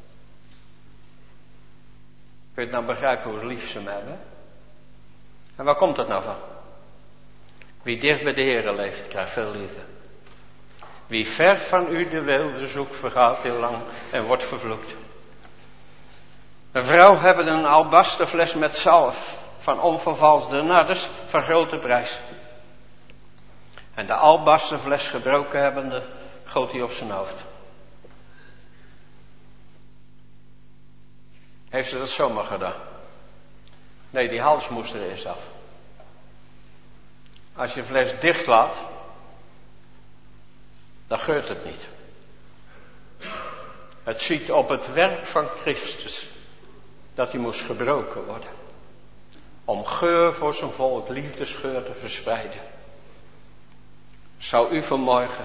Kun je het nou begrijpen hoe lief ze me hebben? En waar komt dat nou van? Wie dicht bij de Heere leeft, krijgt veel liefde. Wie ver van u de weelde zoekt, vergaat heel lang en wordt vervloekt. Een vrouw hebben een albasten fles met zalf van onvervalsde nardus van grote prijs. En de albasten fles gebroken hebbende, goot hij op zijn hoofd. Heeft ze dat zomaar gedaan? Nee, die hals moest er eerst af. Als je fles dicht laat, dan geurt het niet. Het ziet op het werk van Christus dat hij moest gebroken worden. Om geur voor zijn volk, liefdesgeur te verspreiden. Zou u vanmorgen,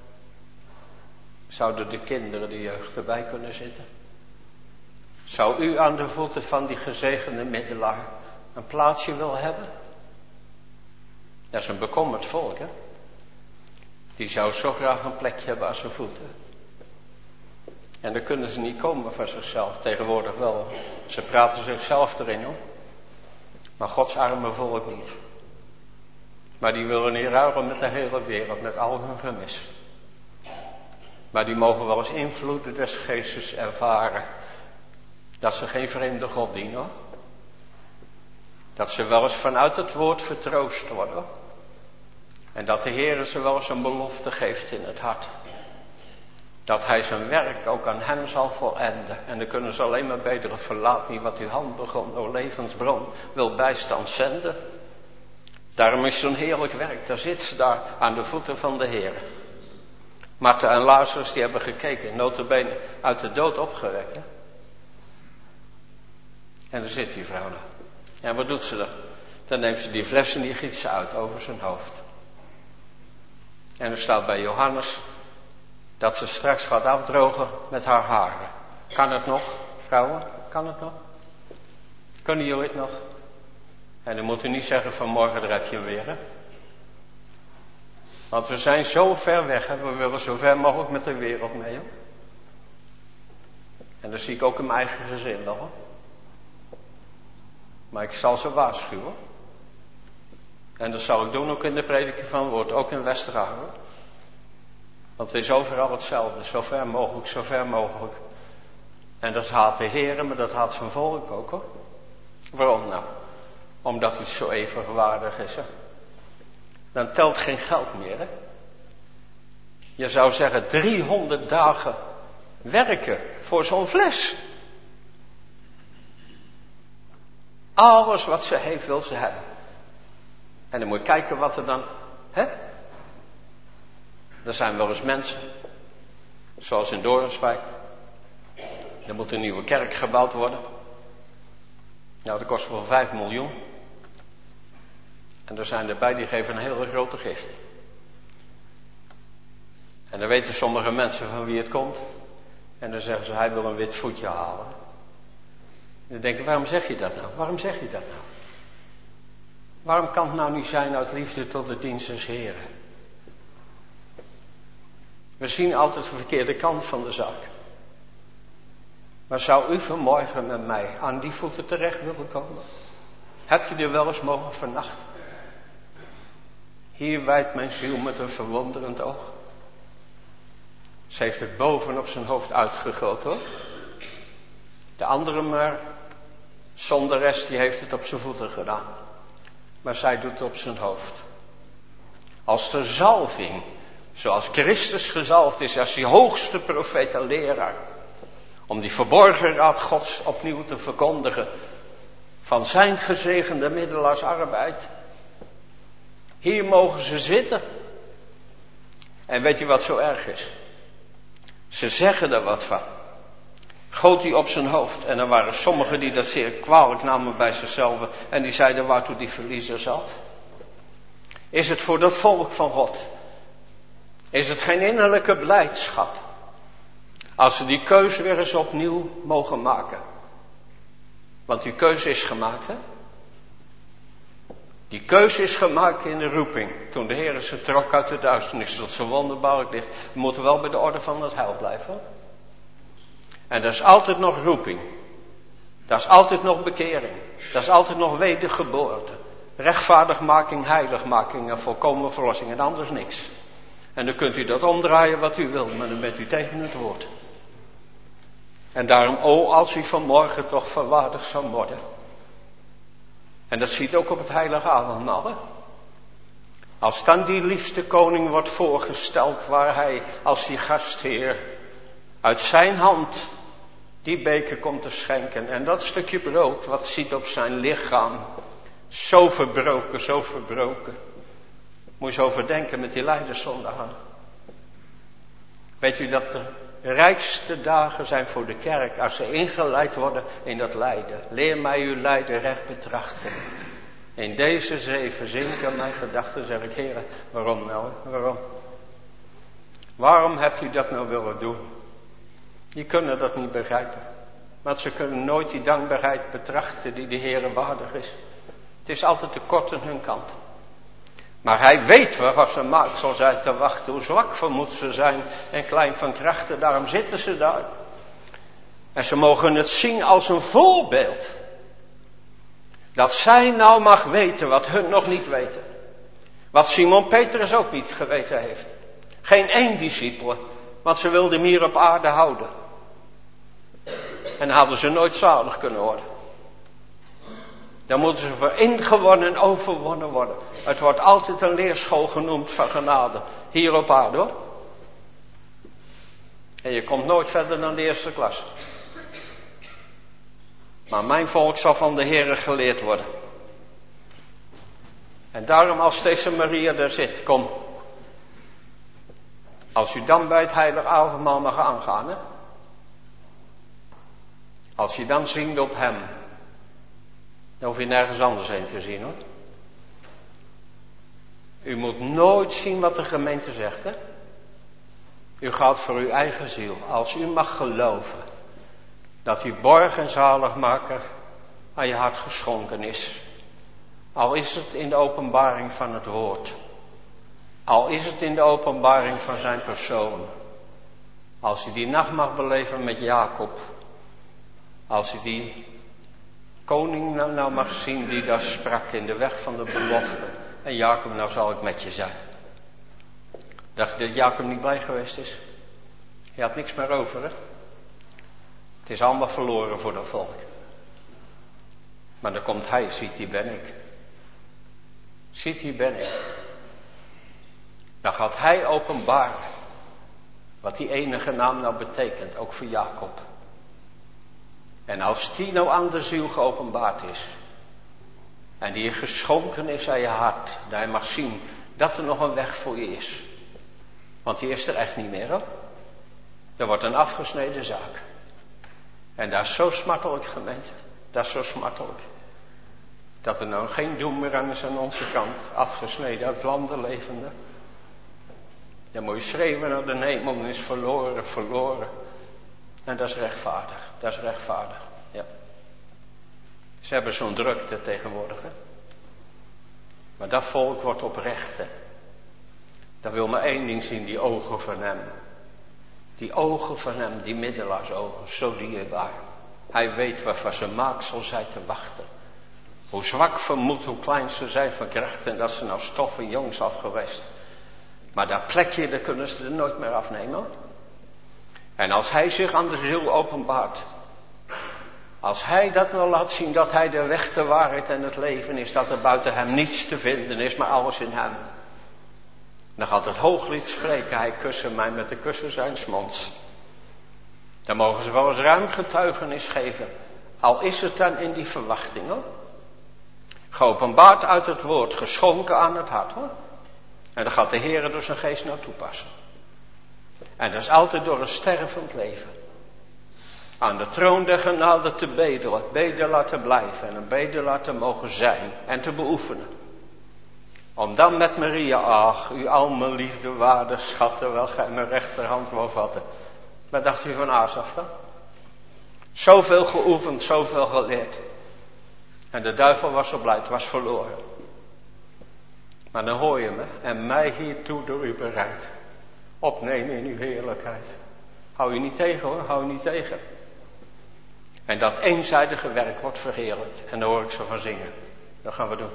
zouden de kinderen, de jeugd erbij kunnen zitten? Zou u aan de voeten van die gezegende middelaar een plaatsje willen hebben? Dat is een bekommerd volk, hè? Die zou zo graag een plekje hebben aan zijn voeten. En dan kunnen ze niet komen van zichzelf. Tegenwoordig wel. Ze praten zichzelf erin, hoor. Maar Gods arme volk niet. Maar die willen niet ruilen met de hele wereld, met al hun gemis. Maar die mogen wel eens invloeden des geestes ervaren. Dat ze geen vreemde God dienen, hoor. Dat ze wel eens vanuit het woord vertroost worden. En dat de Heer ze wel eens een belofte geeft in het hart. Dat hij zijn werk ook aan hen zal volenden. En dan kunnen ze alleen maar bedelen, verlaat niet wat uw hand begon, o levensbron, wil bijstand zenden. Daarom is zo'n heerlijk werk, daar zit ze daar aan de voeten van de Heer. Martha en Lazarus die hebben gekeken, nota bene uit de dood opgewekt. Hè? En daar zit die vrouw nou. En wat doet ze dan? Dan neemt ze die fles en die giet ze uit over zijn hoofd. En er staat bij Johannes dat ze straks gaat afdrogen met haar haren. Kan het nog, vrouwen? Kan het nog? Kunnen jullie het nog? En dan moet u niet zeggen vanmorgen, daar heb je hem weer, hè? Want we zijn zo ver weg, hè? We willen zo ver mogelijk met de wereld mee, hè? En dat zie ik ook in mijn eigen gezin nog, hè? Maar ik zal ze waarschuwen. En dat zal ik doen ook in de prediking van het woord, ook in Westerhaar, hoor. Want het is overal hetzelfde, zo ver mogelijk, zo ver mogelijk. En dat haat de Heer, maar dat haat zijn volk ook, hoor. Waarom nou? Omdat het zo evenwaardig is, hè. Dan telt geen geld meer, hè. Je zou zeggen driehonderd dagen werken voor zo'n fles. Alles wat ze heeft, wil ze hebben. En dan moet je kijken wat er dan, hè. Er zijn wel eens mensen, zoals in Dorenswijk. Er moet een nieuwe kerk gebouwd worden. Nou, dat kost wel vijf miljoen. En er zijn erbij die geven een hele grote gift. En dan weten sommige mensen van wie het komt. En dan zeggen ze, hij wil een wit voetje halen. En dan denk ik, waarom zeg je dat nou? Waarom zeg je dat nou? Waarom kan het nou niet zijn uit liefde tot de dienst des Heren? We zien altijd de verkeerde kant van de zaak. Maar zou u vanmorgen met mij aan die voeten terecht willen komen? Hebt u er wel eens mogen vernachten? Hier wijdt mijn ziel met een verwonderend oog. Ze heeft het boven op zijn hoofd uitgegoten, hoor. De andere maar, zonder rest, die heeft het op zijn voeten gedaan. Maar zij doet het op zijn hoofd. Als de zalving, zoals Christus gezalfd is als die hoogste profeet en leraar, om die verborgen raad Gods opnieuw te verkondigen, van zijn gezegende middelaarsarbeid. Hier mogen ze zitten. En weet je wat zo erg is? Ze zeggen er wat van. Goot hij op zijn hoofd. En er waren sommigen die dat zeer kwalijk namen bij zichzelf. En die zeiden, waartoe die verliezer zat? Is het voor dat volk van God? Is het geen innerlijke blijdschap? Als ze die keuze weer eens opnieuw mogen maken. Want die keuze is gemaakt, hè? Die keuze is gemaakt in de roeping. Toen de Heer ze trok uit de duisternis tot zijn wonderbaarlijk licht. We moeten wel bij de orde van het heil blijven. En dat is altijd nog roeping. Dat is altijd nog bekering. Dat is altijd nog wedergeboorte. Rechtvaardigmaking, heiligmaking en volkomen verlossing. En anders niks. En dan kunt u dat omdraaien wat u wilt, maar dan bent u tegen het woord. En daarom, o, als u vanmorgen toch verwaardigd zou worden. En dat ziet ook op het heilige avondmaal, hè? Als dan die liefste koning wordt voorgesteld, waar hij als die gastheer uit zijn hand die beker komt te schenken. En dat stukje brood wat ziet op zijn lichaam, zo verbroken, zo verbroken. Moet je zo overdenken met die lijdenszondagen. Weet u dat de rijkste dagen zijn voor de kerk als ze ingeleid worden in dat lijden. Leer mij uw lijden recht betrachten. In deze zee verzinken mijn gedachten, zeg ik, Heer, waarom nou? Waarom? Waarom hebt u dat nou willen doen? Die kunnen dat niet begrijpen. Want ze kunnen nooit die dankbaarheid betrachten die de Heer waardig is. Het is altijd te kort aan hun kant. Maar hij weet waarop ze maakt zal zijn te wachten. Hoe zwak vermoed ze zijn en klein van krachten. Daarom zitten ze daar. En ze mogen het zien als een voorbeeld. Dat zij nou mag weten wat hun nog niet weten. Wat Simon Petrus ook niet geweten heeft. Geen één discipel. Want ze wilden hem hier op aarde houden. En hadden ze nooit zalig kunnen worden. Dan moeten ze voor ingewonnen en overwonnen worden. Het wordt altijd een leerschool genoemd van genade. Hier op aarde, hoor. En je komt nooit verder dan de eerste klas. Maar mijn volk zal van de Heere geleerd worden. En daarom als deze Maria daar zit, kom. Als u dan bij het heilige avondmaal mag aangaan, hè. Als je dan ziet op hem. Dan hoef je nergens anders heen te zien hoor. U moet nooit zien wat de gemeente zegt, hè. U gaat voor uw eigen ziel. Als u mag geloven dat die borg en zaligmaker aan je hart geschonken is. Al is het in de openbaring van het woord. Al is het in de openbaring van zijn persoon. Als u die nacht mag beleven met Jacob. Als u die koning nou, nou mag zien die daar sprak in de weg van de belofte. En Jacob, nou zal ik met je zijn. Dacht je dat Jacob niet blij geweest is? Hij had niks meer over, hè? Het is allemaal verloren voor dat volk. Maar dan komt hij, ziet hier ben ik. Ziet hier ben ik. Dan gaat hij openbaren. Wat die enige naam nou betekent, ook voor Jacob. En als die nou aan de ziel geopenbaard is. En die geschonken is aan je hart. Dat je mag zien dat er nog een weg voor je is. Want die is er echt niet meer hoor. Er wordt een afgesneden zaak. En dat is zo smartelijk gemeente. Dat is zo smartelijk. Dat er nou geen doem meer aan is aan onze kant. Afgesneden uit landen levende. Dan moet je schreeuwen naar de hemel en is verloren, verloren. En dat is rechtvaardig. Dat is rechtvaardig. Ja. Ze hebben zo'n drukte tegenwoordig. Hè? Maar dat volk wordt oprecht. Hè? Dat wil maar één ding zien, die ogen van hem. Die ogen van hem, die middelaarsogen, zo dierbaar. Hij weet wat voor zijn maaksel zij te wachten. Hoe zwak vermoed, hoe klein ze zijn van kracht en dat ze nou stoffen jongs af geweest. Maar dat plekje, dat kunnen ze er nooit meer afnemen. En als hij zich aan de ziel openbaart. Als hij dat nou laat zien dat hij de weg, de waarheid en het leven is. Dat er buiten hem niets te vinden is, maar alles in hem. Dan gaat het hooglied spreken, hij kussen mij met de kussen zijns monds. Dan mogen ze wel eens ruim getuigenis geven. Al is het dan in die verwachting hoor. Geopenbaard uit het woord, geschonken aan het hart hoor. En dan gaat de Heer door zijn geest nou toepassen. En dat is altijd door een stervend leven. Aan de troon der genade te bedelen, bedelaar te blijven en een bedelaar te mogen zijn en te beoefenen. Om dan met Maria, ach, u al mijn liefde waarde schatten, wel gij mijn rechterhand wou vatten. Wat dacht u van Asaf dan? Zoveel geoefend, zoveel geleerd. En de duivel was zo blij, het was verloren. Maar dan hoor je me, en mij hiertoe door u bereid. Opnemen in uw heerlijkheid. Hou je niet tegen hoor, hou je niet tegen. En dat eenzijdige werk wordt verheerlijkt. En daar hoor ik ze van zingen. Dat gaan we doen.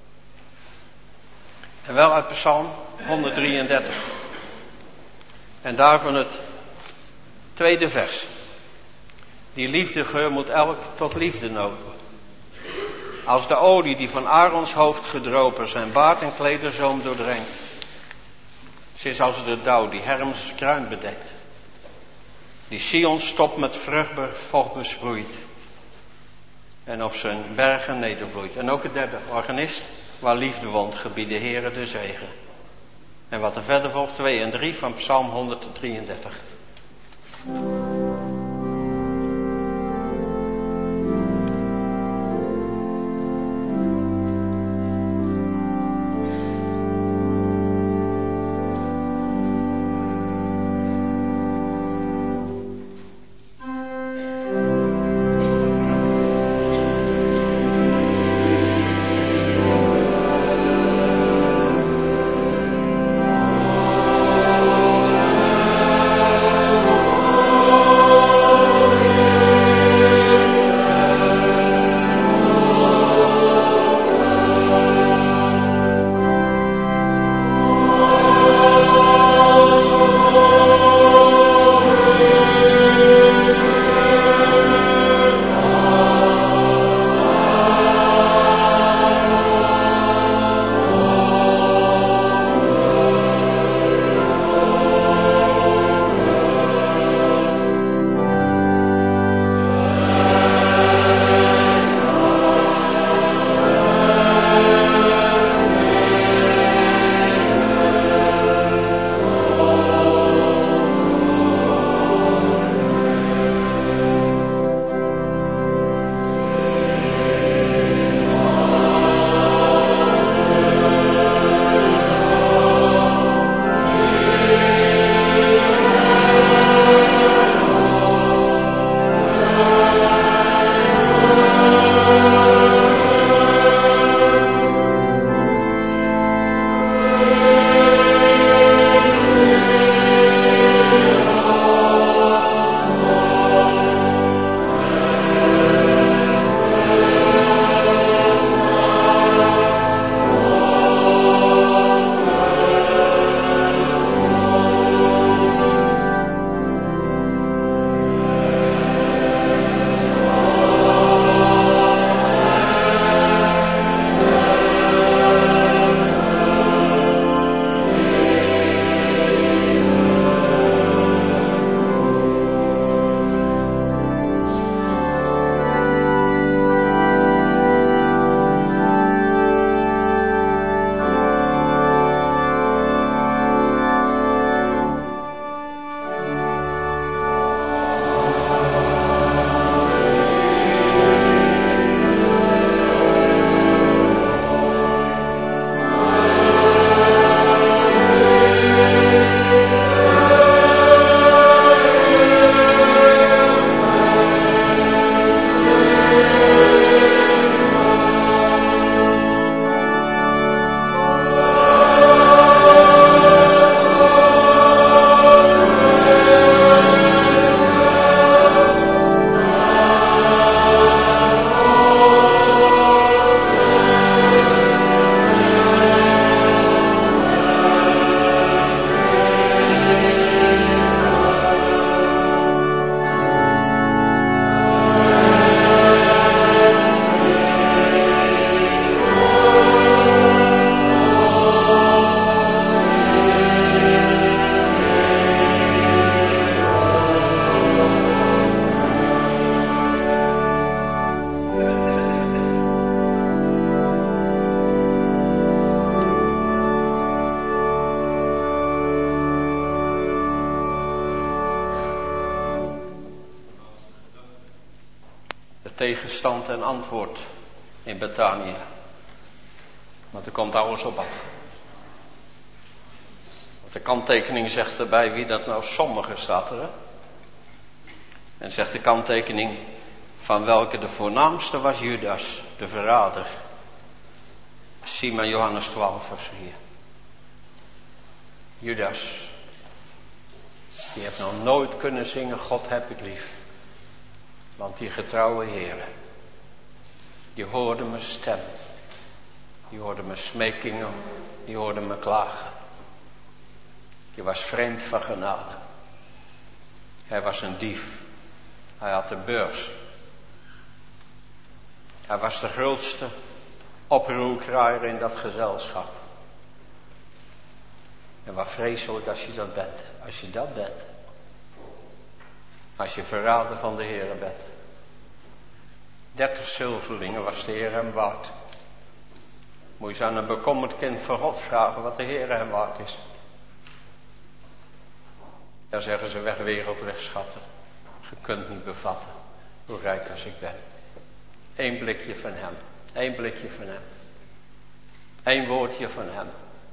En wel uit Psalm honderddrieëndertig. En daarvan het tweede vers. Die liefdegeur moet elk tot liefde nopen. Als de olie die van Aarons hoofd gedropen zijn baard en klederzoom doordrenkt. Ze is als de dauw die Herms kruin bedekt. Die Sion stopt met vruchtbaar vocht besproeit. En op zijn bergen nedervloeit. En ook het derde organist. Waar liefde woont, gebied de Heere de zegen. En wat er verder volgt, twee en drie van Psalm honderddrieëndertig. Oh tegenstand en antwoord in Betanië. Want er komt alles op af. Want de kanttekening zegt erbij wie dat nou sommigen staat er. Hè? En zegt de kanttekening van welke de voornaamste was Judas, de verrader. Zie maar Johannes twaalf vers vier. Judas, die heeft nog nooit kunnen zingen God heb ik lief. Want die getrouwe Heere, die hoorde mijn stem. Die hoorde mijn smekingen, die hoorde me klagen. Die was vreemd van genade. Hij was een dief. Hij had een beurs. Hij was de grootste oproerkraaier in dat gezelschap. En wat vreselijk als je dat bent. Als je dat bent. Als je verrader van de Heere bent. Dertig zilverlingen was de Heer hem waard. Moet je aan een bekommerd kind van God vragen wat de Heer hem waard is. Dan zeggen ze weg wereldrecht schatten. Je kunt niet bevatten hoe rijk als ik ben. Eén blikje van hem. Eén blikje van hem. Eén woordje van hem.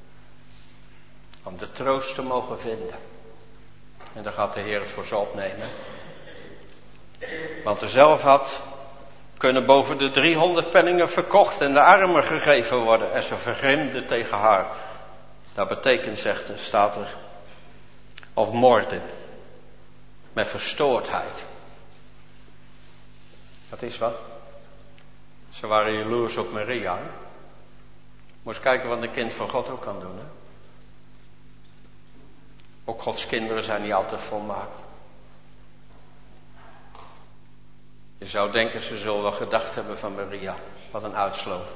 Om de troost te mogen vinden. En daar gaat de Heer het voor ze opnemen. Want hij zelf had kunnen boven de driehonderd penningen verkocht en de armen gegeven worden. En ze vergrimde tegen haar. Dat betekent, zegt er, staat er, of moorden. Met verstoordheid. Dat is wat. Ze waren jaloers op Maria. Hè? Moest kijken wat een kind van God ook kan doen. Hè? Ook Gods kinderen zijn niet altijd volmaakt. Je zou denken, ze zullen wel gedacht hebben van Maria. Wat een uitsloof.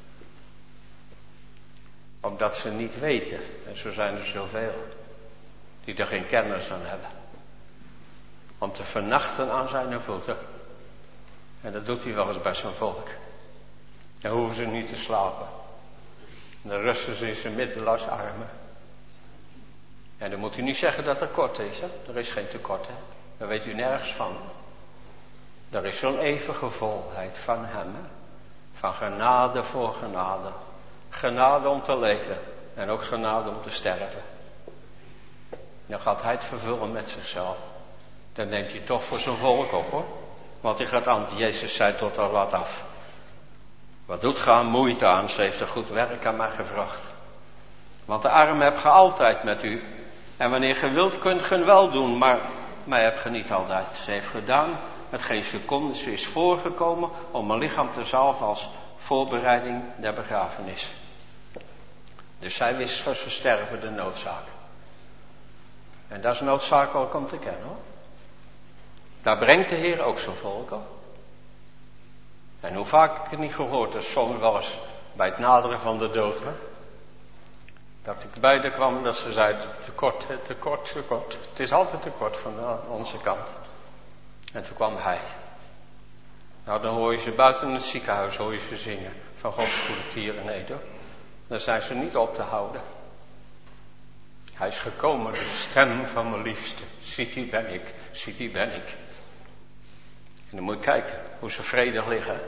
Omdat ze niet weten. En zo zijn er zoveel. Die er geen kennis aan hebben. Om te vernachten aan zijn voeten. En dat doet hij wel eens bij zijn volk. Dan hoeven ze niet te slapen. En dan rusten ze in zijn middeloos armen. En dan moet u niet zeggen dat er kort is. Hè? Er is geen tekort. Hè? Daar weet u nergens van. Er is zo'n eeuwige volheid van hem. Hè? Van genade voor genade. Genade om te leven. En ook genade om te sterven. Dan gaat hij het vervullen met zichzelf. Dan neemt hij toch voor zijn volk op hoor. Want hij gaat aan. Jezus zei tot al wat af. Wat doet ge aan moeite aan? Ze heeft er goed werk aan mij gevraagd. Want de arm heb ge altijd met u. En wanneer ge wilt kunt ge wel doen. Maar mij heb ge niet altijd. Ze heeft gedaan met geen seconde. Ze is voorgekomen om mijn lichaam te zalven als voorbereiding der begrafenis. Dus zij wist van zijn sterven de noodzaak. En dat is noodzakelijk om te kennen hoor. Daar brengt de Heer ook zijn volk op. En hoe vaak ik het niet gehoord heb, soms wel eens bij het naderen van de dood. Hè? Dat ik bij haar kwam dat ze zei, tekort, tekort, tekort. Het is altijd tekort van onze kant. En toen kwam hij. Nou dan hoor je ze buiten het ziekenhuis hoor je ze zingen. Van Gods goede tieren, nee hoor. Dan zijn ze niet op te houden. Hij is gekomen, de stem van mijn liefste. Ziet die ben ik, ziet die ben ik. En dan moet je kijken hoe ze vredig liggen.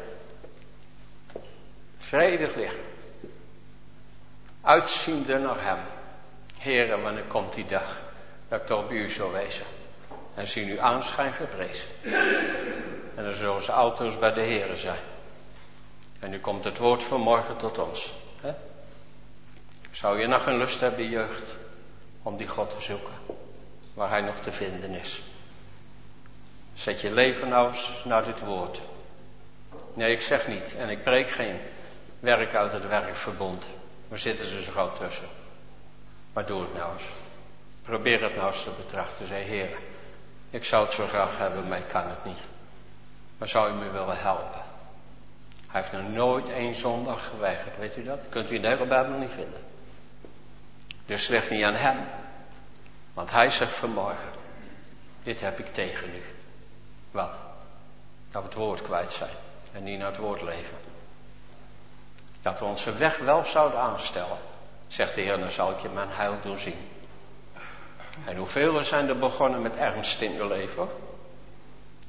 Vredig liggen. Uitziende naar hem. Heere, wanneer komt die dag dat ik toch bij u zal wezen. En zie nu aanschijn geprezen. En dan zullen ze auto's bij de Heere zijn. En nu komt het woord van morgen tot ons. Hè? Zou je nog een lust hebben, jeugd, om die God te zoeken. Waar hij nog te vinden is. Zet je leven nou eens naar dit woord. Nee, ik zeg niet. En ik preek geen werk uit het werkverbond. Waar zitten ze zo gauw tussen. Maar doe het nou eens. Probeer het nou eens te betrachten. Zeg, Heer, ik zou het zo graag hebben, maar ik kan het niet. Maar zou u me willen helpen? Hij heeft nog nooit één zondag geweigerd. Weet u dat? Kunt u in de hele Bijbel niet vinden. Dus het ligt niet aan hem. Want hij zegt vanmorgen. Dit heb ik tegen u. Wat? Dat we het woord kwijt zijn. En niet naar het woord leven. Dat we onze weg wel zouden aanstellen. Zegt de Heer, dan zal ik je mijn heil doen zien. En hoeveel zijn er begonnen met ernst in hun leven?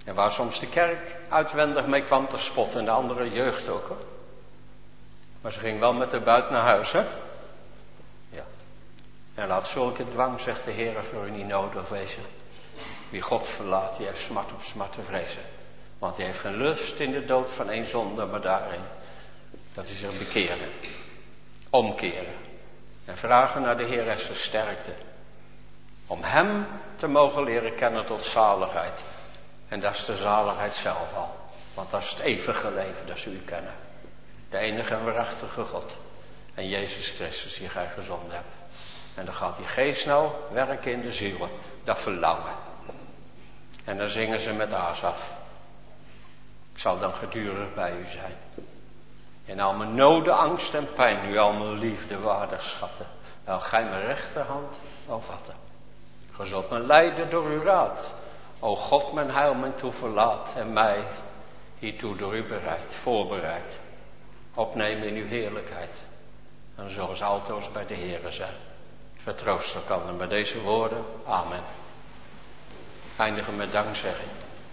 En waar soms de kerk uitwendig mee kwam te spotten en de andere jeugd ook. Hoor. Maar ze ging wel met de buit naar huis, hè? Ja. En laat zulke dwang, zegt de Heer, voor u niet nodig wezen. Wie God verlaat, die heeft smart op smart te vrezen. Want die heeft geen lust in de dood van één zonde, maar daarin dat hij zich bekeren. Omkeren. En vragen naar de Heer en zijn sterkte. Om hem te mogen leren kennen tot zaligheid. En dat is de zaligheid zelf al. Want dat is het eeuwige leven dat ze u kennen. De enige en waarachtige God. En Jezus Christus die gij gezonden hebt. En dan gaat die geest nou werken in de zielen. Dat verlangen. En dan zingen ze met Asaf. Ik zal dan gedurig bij u zijn. In al mijn noden, angst en pijn. U al mijn liefde waardig schatten. Wel gij mijn rechterhand opvatten. Ge zult me leiden door uw raad. O God, mijn heil, mijn toeverlaat. En mij hiertoe door u bereid, voorbereid. Opnemen in uw heerlijkheid. En zullen ze altoos bij de Heere zijn. Vertroost elkander met deze woorden. Amen. Eindigen met dankzegging.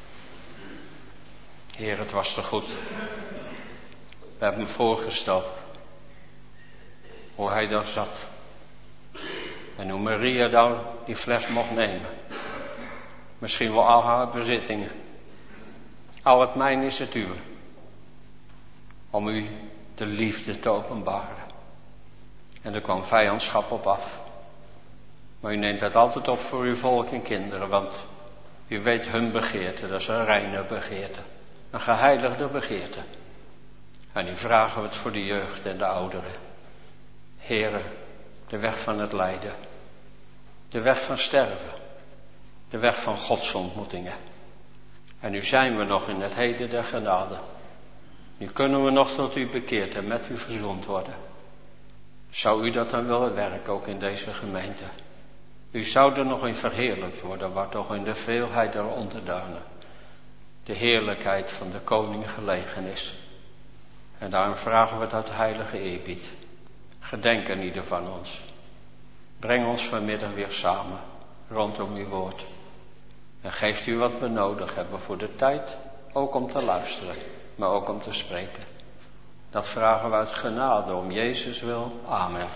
Heer, het was te goed. We hebben hem voorgesteld. Hoe hij daar zat. En hoe Maria dan die fles mocht nemen. Misschien wel al haar bezittingen. Al het mijn is het uwe. Om u de liefde te openbaren. En er kwam vijandschap op af. Maar u neemt dat altijd op voor uw volk en kinderen. Want u weet hun begeerte. Dat is een reine begeerte. Een geheiligde begeerte. En nu vragen we het voor de jeugd en de ouderen. Heere, de weg van het lijden. De weg van sterven. De weg van godsontmoetingen. En nu zijn we nog in het heden der genade. Nu kunnen we nog tot u bekeerd en met u verzoend worden. Zou u dat dan willen werken, ook in deze gemeente? U zou er nog in verheerlijkt worden, waar toch in de veelheid der onderdanen de heerlijkheid van de koning gelegen is. En daarom vragen we dat heilige eerbied. Gedenk aan ieder van ons. Breng ons vanmiddag weer samen rondom uw woord. En geeft u wat we nodig hebben voor de tijd, ook om te luisteren, maar ook om te spreken. Dat vragen we uit genade om Jezus wil. Amen.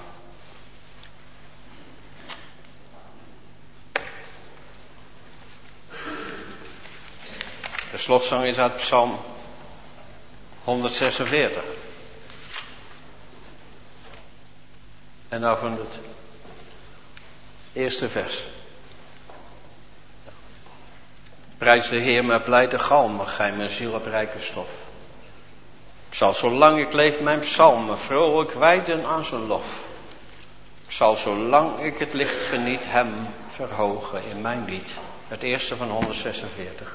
De slotzang is uit Psalm honderdzesenveertig. En nou van het eerste vers. Prijs de Heer met blijde galmen, gij mijn ziel op rijke stof. Ik zal zolang ik leef mijn psalmen vrolijk wijden aan zijn lof. Ik zal zolang ik het licht geniet hem verhogen in mijn lied. Het eerste van honderdzesenveertig.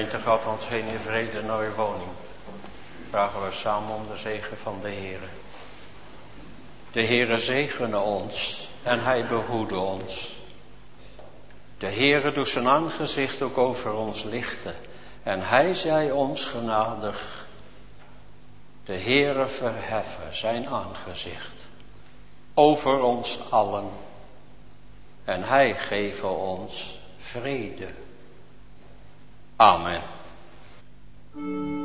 Gemeente gaat ons heen in vrede naar uw woning. Vragen we samen om de zegen van de Heere. De Heere zegene ons en hij behoede ons. De Heere doet zijn aangezicht ook over ons lichten en hij zij ons genadig. De Heere verheffen zijn aangezicht over ons allen en hij geven ons vrede. Amen.